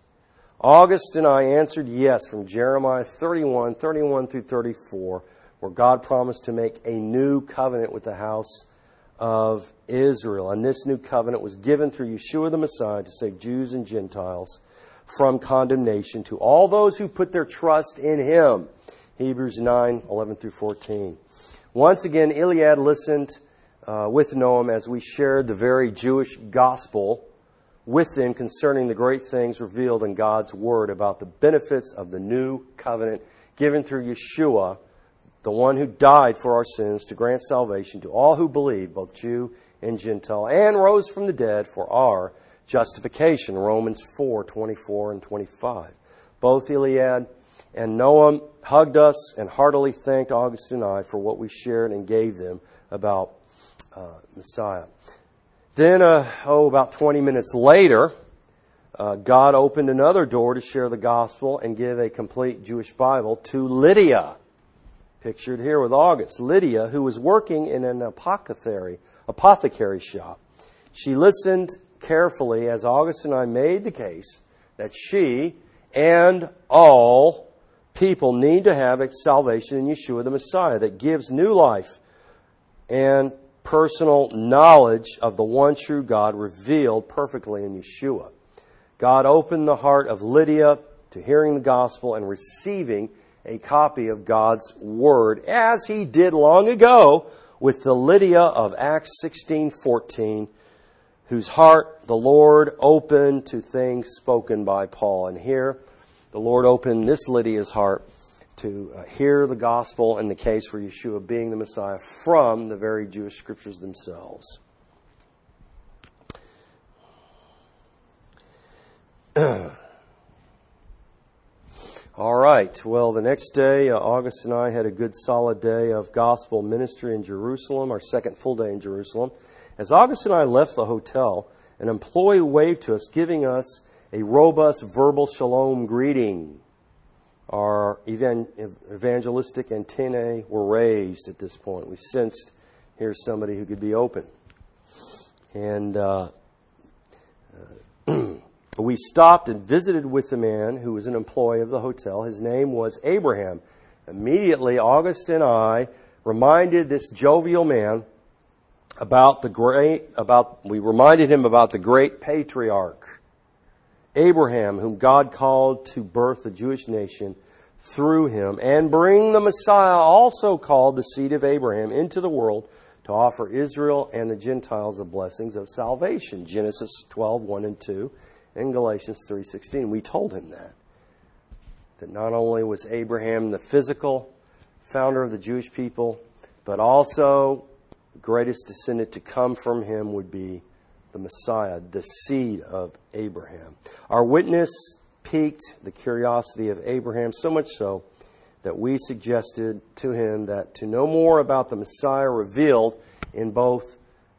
August and I answered yes from Jeremiah 31 through 34, where God promised to make a new covenant with the house of Israel. And this new covenant was given through Yeshua the Messiah to save Jews and Gentiles from condemnation to all those who put their trust in Him. Hebrews 9, 11 through 14. Once again, Eliad listened with Noam as we shared the very Jewish gospel with them concerning the great things revealed in God's Word about the benefits of the new covenant given through Yeshua, the one who died for our sins to grant salvation to all who believe, both Jew and Gentile, and rose from the dead for our justification, Romans 4, 24 and 25. Both Eliad and Noam hugged us and heartily thanked August and I for what we shared and gave them about Messiah. Then, about 20 minutes later, God opened another door to share the gospel and give a complete Jewish Bible to Lydia, pictured here with August. Lydia, who was working in an apothecary shop. She listened carefully as August and I made the case that she and all people need to have a salvation in Yeshua the Messiah that gives new life and personal knowledge of the one true God revealed perfectly in Yeshua. God opened the heart of Lydia to hearing the gospel and receiving a copy of God's Word, as He did long ago with the Lydia of Acts 16:14, whose heart the Lord opened to things spoken by Paul. And here, the Lord opened this Lydia's heart to hear the gospel and the case for Yeshua being the Messiah from the very Jewish Scriptures themselves. All right. Well, the next day, August and I had a good solid day of gospel ministry in Jerusalem, our second full day in Jerusalem. As August and I left the hotel, an employee waved to us, giving us a robust verbal shalom greeting. Our evangelistic antennae were raised at this point. We sensed here's somebody who could be open. And we stopped and visited with the man who was an employee of the hotel. His name was Abraham. Immediately, August and I reminded this jovial man we reminded him about the great patriarch, Abraham, whom God called to birth the Jewish nation through him, and bring the Messiah, also called the seed of Abraham, into the world to offer Israel and the Gentiles the blessings of salvation. Genesis 12, 1 and 2, and Galatians 3:16. We told him that not only was Abraham the physical founder of the Jewish people, but also the greatest descendant to come from him would be the Messiah, the seed of Abraham. Our witness piqued the curiosity of Abraham, so much so that we suggested to him that to know more about the Messiah revealed in both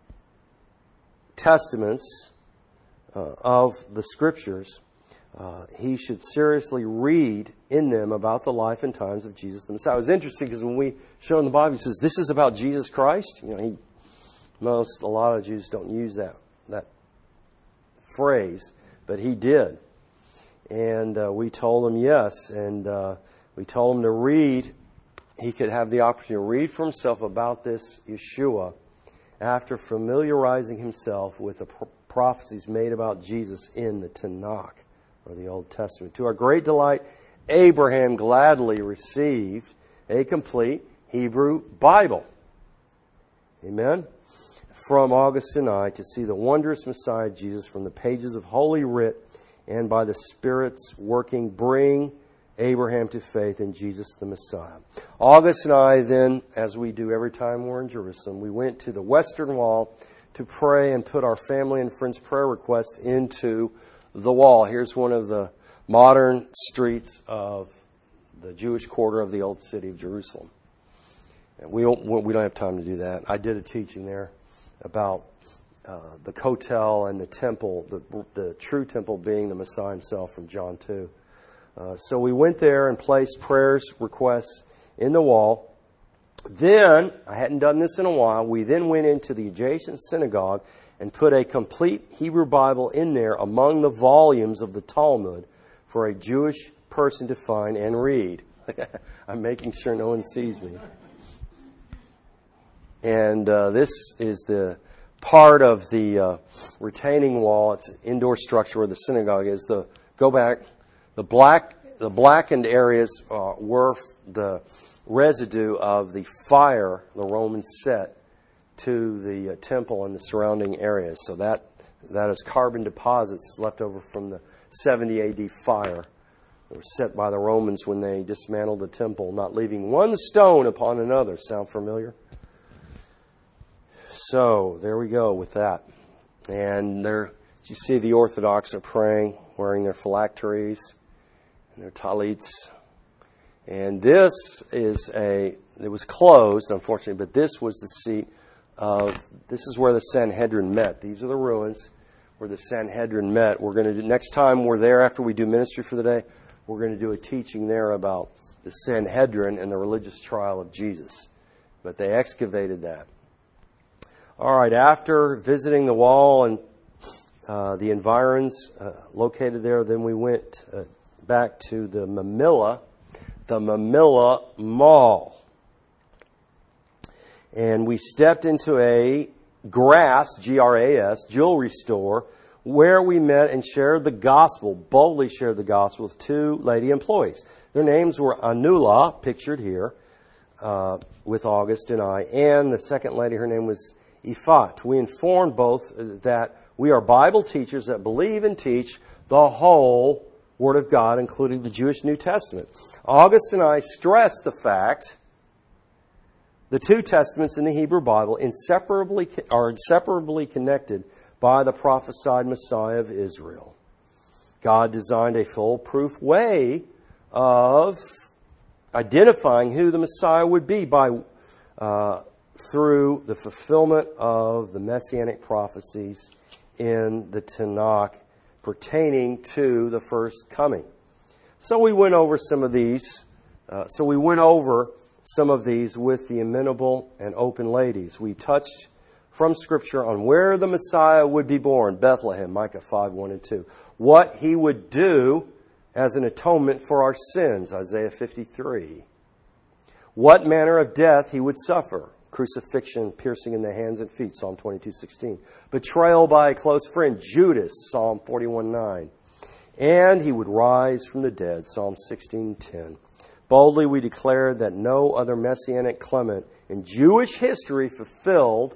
testaments of the Scriptures, he should seriously read in them about the life and times of Jesus the Messiah. It was interesting because when we show him the Bible, he says, "This is about Jesus Christ." You know, a lot of Jews don't use that phrase, but he did. And we told him yes, and we told him to read. He could have the opportunity to read for himself about this Yeshua after familiarizing himself with the prophecies made about Jesus in the Tanakh, or the Old Testament. To our great delight, Abraham gladly received a complete Hebrew Bible. Amen? From August and I, to see the wondrous Messiah Jesus from the pages of Holy Writ, and by the Spirit's working, bring Abraham to faith in Jesus the Messiah. August and I then, as we do every time we're in Jerusalem, we went to the Western Wall to pray and put our family and friends' prayer requests into the wall. Here's one of the modern streets of the Jewish quarter of the old city of Jerusalem. And we don't have time to do that. I did a teaching there about the Kotel and the temple, the true temple being the Messiah himself from John 2. So we went there and placed prayers, requests in the wall. Then, I hadn't done this in a while, we then went into the adjacent synagogue and put a complete Hebrew Bible in there among the volumes of the Talmud for a Jewish person to find and read. I'm making sure no one sees me. And this is the part of the retaining wall. It's an indoor structure where the synagogue is. The blackened areas were the residue of the fire the Romans set to the temple and the surrounding areas. So that is carbon deposits left over from the 70 AD fire that were set by the Romans when they dismantled the temple, not leaving one stone upon another. Sound familiar? So, there we go with that. And there, as you see, the Orthodox are praying, wearing their phylacteries and their talits. And this it was closed, unfortunately, but this was the seat this is where the Sanhedrin met. These are the ruins where the Sanhedrin met. We're going to do, next time we're there after we do ministry for the day, we're going to do a teaching there about the Sanhedrin and the religious trial of Jesus. But they excavated that. All right, after visiting the wall and the environs located there, then we went back to the Mamilla Mall. And we stepped into a Grass, G-R-A-S, jewelry store where we met and boldly shared the gospel with two lady employees. Their names were Anula, pictured here, with August and I, and the second lady, her name was Ifat. We informed both that we are Bible teachers that believe and teach the whole Word of God, including the Jewish New Testament. August and I stressed the fact the two testaments in the Hebrew Bible are inseparably connected by the prophesied Messiah of Israel. God designed a foolproof way of identifying who the Messiah would be through the fulfillment of the messianic prophecies in the Tanakh pertaining to the first coming. So we went over some of these. With the amenable and open ladies. We touched from Scripture on where the Messiah would be born, Bethlehem, Micah 5, 1 and 2. What he would do as an atonement for our sins, Isaiah 53. What manner of death he would suffer, Crucifixion, piercing in the hands and feet, Psalm 22:16. Betrayal by a close friend, Judas, Psalm 41:9. And he would rise from the dead, Psalm 16:10. Boldly we declare that no other Messianic Clement in Jewish history fulfilled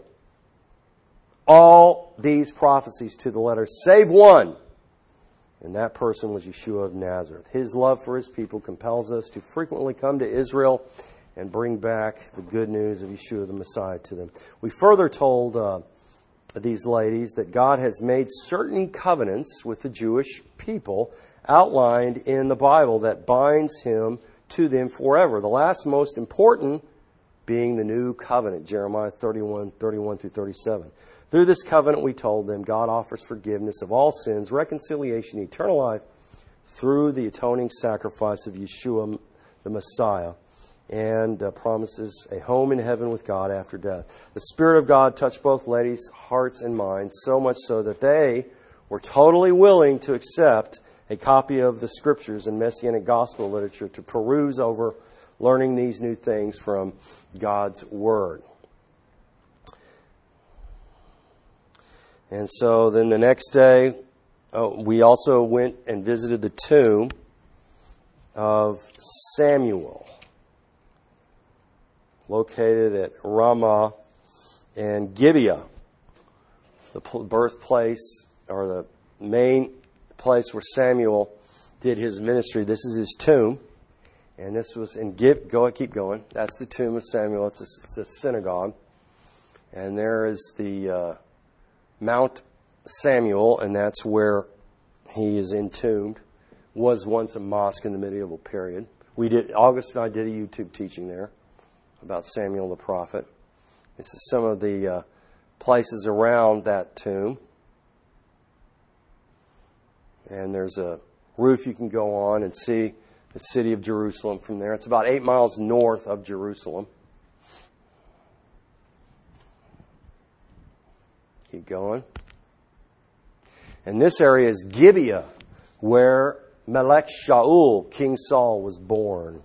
all these prophecies to the letter, save one. And that person was Yeshua of Nazareth. His love for his people compels us to frequently come to Israel and bring back the good news of Yeshua the Messiah to them. We further told these ladies that God has made certain covenants with the Jewish people outlined in the Bible that binds him to them forever. The last most important being the new covenant, Jeremiah 31 through 37. Through this covenant, we told them, God offers forgiveness of all sins, reconciliation, eternal life through the atoning sacrifice of Yeshua the Messiah, and promises a home in heaven with God after death. The Spirit of God touched both ladies' hearts and minds, so much so that they were totally willing to accept a copy of the Scriptures and Messianic Gospel literature to peruse over learning these new things from God's Word. And so then the next day, we also went and visited the tomb of Samuel, located at Ramah and Gibeah, the birthplace or the main place where Samuel did his ministry. This is his tomb, and this was in keep going. That's the tomb of Samuel. It's a synagogue, and there is the Mount Samuel, and that's where he is entombed. Was once a mosque in the medieval period. August and I did a YouTube teaching there about Samuel the prophet. This is some of the places around that tomb. And there's a roof you can go on and see the city of Jerusalem from there. It's about 8 miles north of Jerusalem. Keep going. And this area is Gibeah, where Melech Shaul, King Saul, was born.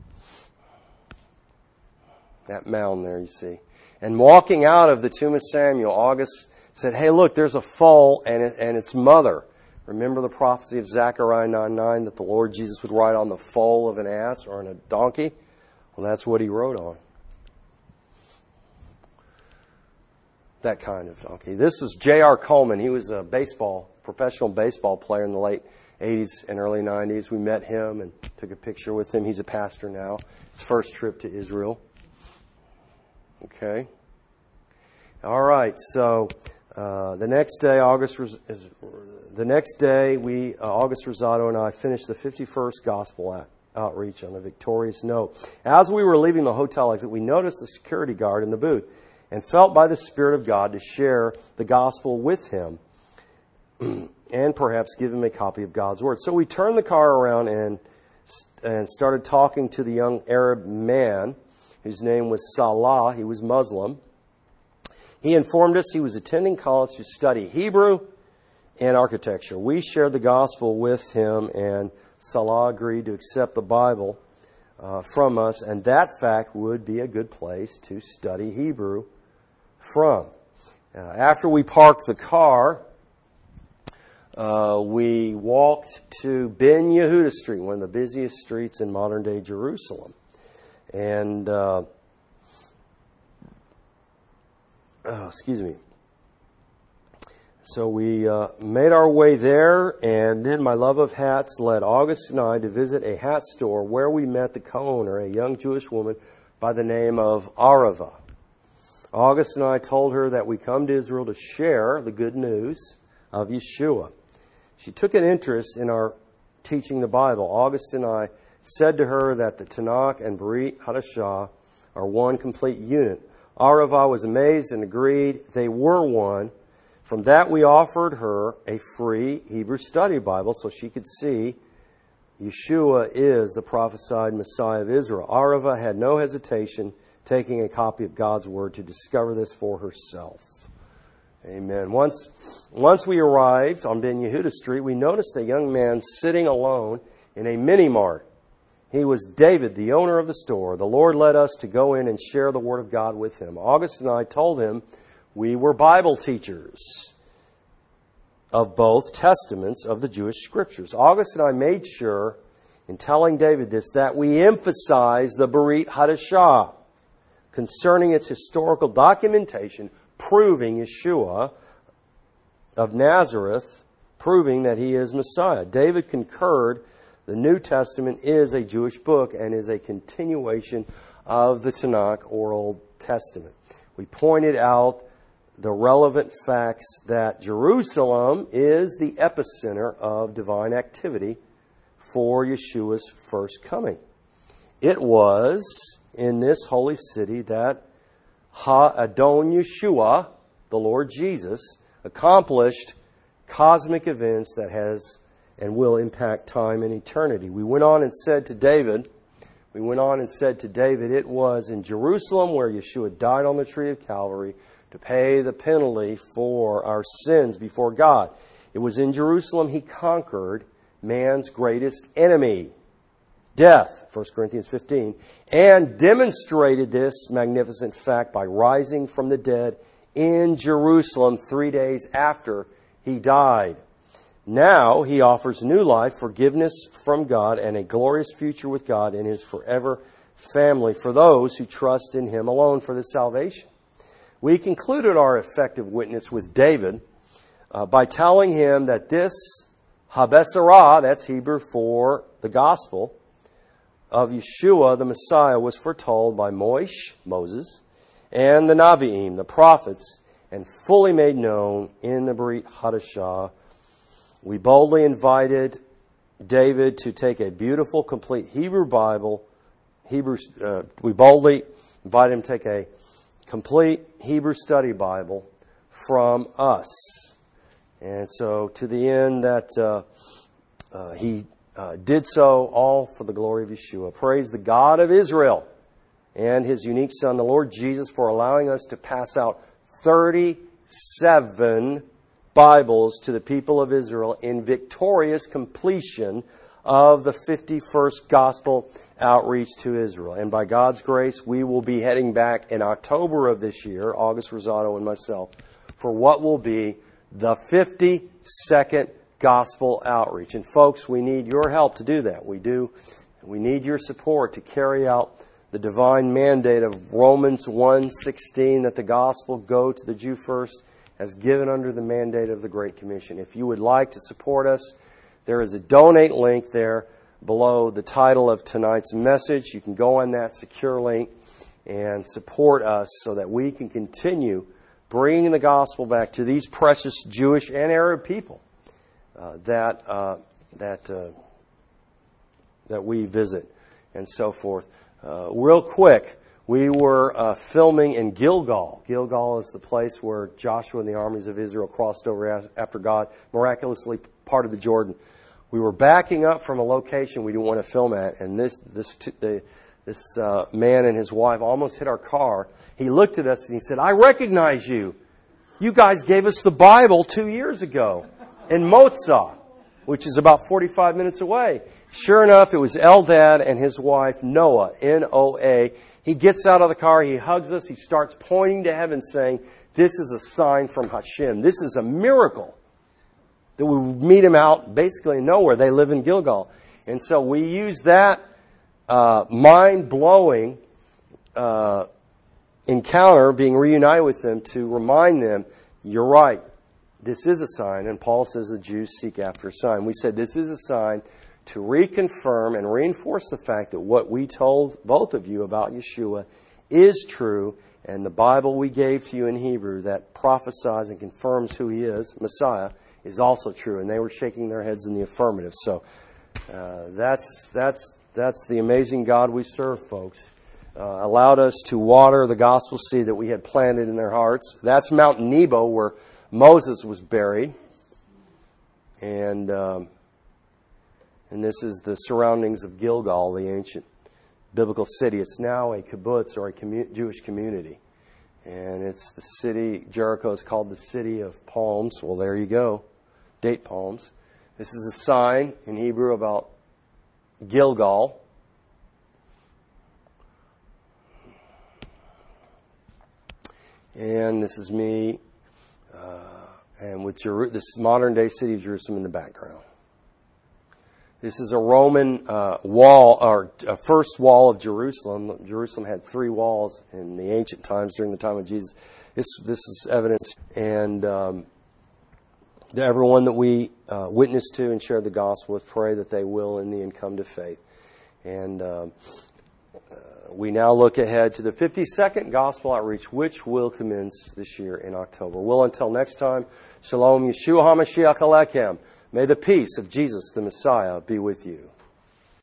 That mound there, you see. And walking out of the tomb of Samuel, August said, hey, look, there's a foal and its mother. Remember the prophecy of Zechariah 9:9 that the Lord Jesus would ride on the foal of an ass or on a donkey? Well, that's what he rode on. That kind of donkey. This was J.R. Coleman. He was a professional baseball player in the late 80s and early 90s. We met him and took a picture with him. He's a pastor now. His first trip to Israel. Okay. All right. So the next day, August Rosado and I finished the 51st Gospel outreach on a victorious note. As we were leaving the hotel exit, we noticed the security guard in the booth and felt by the Spirit of God to share the gospel with him and perhaps give him a copy of God's Word. So we turned the car around and started talking to the young Arab man whose name was Salah. He was Muslim. He informed us he was attending college to study Hebrew and architecture. We shared the gospel with him, and Salah agreed to accept the Bible from us, and that fact would be a good place to study Hebrew from. After we parked the car, we walked to Ben Yehuda Street, one of the busiest streets in modern-day Jerusalem. And, So we made our way there, and then my love of hats led August and I to visit a hat store where we met the co-owner, a young Jewish woman by the name of Arava. August and I told her that we come to Israel to share the good news of Yeshua. She took an interest in our teaching the Bible. August and I said to her that the Tanakh and Brit Hadashah are one complete unit. Arava was amazed and agreed they were one. From that, we offered her a free Hebrew study Bible so she could see Yeshua is the prophesied Messiah of Israel. Arava had no hesitation taking a copy of God's Word to discover this for herself. Amen. Once we arrived on Ben Yehuda Street, we noticed a young man sitting alone in a mini-mart. He was David, the owner of the store. The Lord led us to go in and share the Word of God with him. August and I told him we were Bible teachers of both testaments of the Jewish Scriptures. August and I made sure, in telling David this, that we emphasize the Berit Hadashah concerning its historical documentation, proving Yeshua of Nazareth, proving that he is Messiah. David concurred the New Testament is a Jewish book and is a continuation of the Tanakh or Old Testament. We pointed out the relevant facts that Jerusalem is the epicenter of divine activity for Yeshua's first coming. It was in this holy city that Ha-Adon Yeshua, the Lord Jesus, accomplished cosmic events that has and will impact time and eternity. We went on and said to David, it was in Jerusalem where Yeshua died on the tree of Calvary to pay the penalty for our sins before God. It was in Jerusalem he conquered man's greatest enemy, death, 1 Corinthians 15, and demonstrated this magnificent fact by rising from the dead in Jerusalem 3 days after he died. Now he offers new life, forgiveness from God, and a glorious future with God in his forever family for those who trust in him alone for this salvation. We concluded our effective witness with David by telling him that this Habesarah, that's Hebrew for the gospel, of Yeshua, the Messiah, was foretold by Moses, and the Navi'im, the prophets, and fully made known in the Berit Hadashah. We boldly invited David to take a beautiful, complete Hebrew Bible. We boldly invited him to take a complete Hebrew study Bible from us. And so to the end that he did so all for the glory of Yeshua. Praise the God of Israel and his unique Son, the Lord Jesus, for allowing us to pass out 37 Bibles to the people of Israel in victorious completion of the 51st Gospel outreach to Israel. And by God's grace, we will be heading back in October of this year, August Rosado and myself, for what will be the 52nd Gospel outreach. And folks, we need your help to do that. We do. We need your support to carry out the divine mandate of Romans 1:16, that the gospel go to the Jew first, as given under the mandate of the Great Commission. If you would like to support us, there is a donate link there below the title of tonight's message. You can go on that secure link and support us so that we can continue bringing the gospel back to these precious Jewish and Arab people that we visit and so forth. Real quick, we were filming in Gilgal. Gilgal is the place where Joshua and the armies of Israel crossed over after God miraculously parted the Jordan. We were backing up from a location we didn't want to film at, and this man and his wife almost hit our car. He looked at us and he said, "I recognize you. You guys gave us the Bible 2 years ago in Motza," which is about 45 minutes away. Sure enough, it was Eldad and his wife, Noah, N-O-A. He gets out of the car, he hugs us, he starts pointing to heaven saying, "This is a sign from Hashem. This is a miracle that we meet him out basically in nowhere." They live in Gilgal. And so we use that mind-blowing encounter, being reunited with them, to remind them, you're right, this is a sign. And Paul says the Jews seek after a sign. We said this is a sign to reconfirm and reinforce the fact that what we told both of you about Yeshua is true, and the Bible we gave to you in Hebrew that prophesies and confirms who he is, Messiah, is also true. And they were shaking their heads in the affirmative. So that's the amazing God we serve, folks. Allowed us to water the gospel seed that we had planted in their hearts. That's Mount Nebo, where Moses was buried. And this is the surroundings of Gilgal, the ancient biblical city. It's now a kibbutz, or a Jewish community. And it's the city, Jericho is called the city of palms. Well, there you go. Date palms. This is a sign in Hebrew about Gilgal. And this is me, and with this modern-day city of Jerusalem in the background. This is a Roman wall, or first wall of Jerusalem. Jerusalem had 3 walls in the ancient times during the time of Jesus. This is evidence. And to everyone that we witness to and share the gospel with, pray that they will in the end come to faith. And we now look ahead to the 52nd Gospel Outreach, which will commence this year in October. Well, until next time, Shalom, Yeshua HaMashiach Alechem. May the peace of Jesus the Messiah be with you.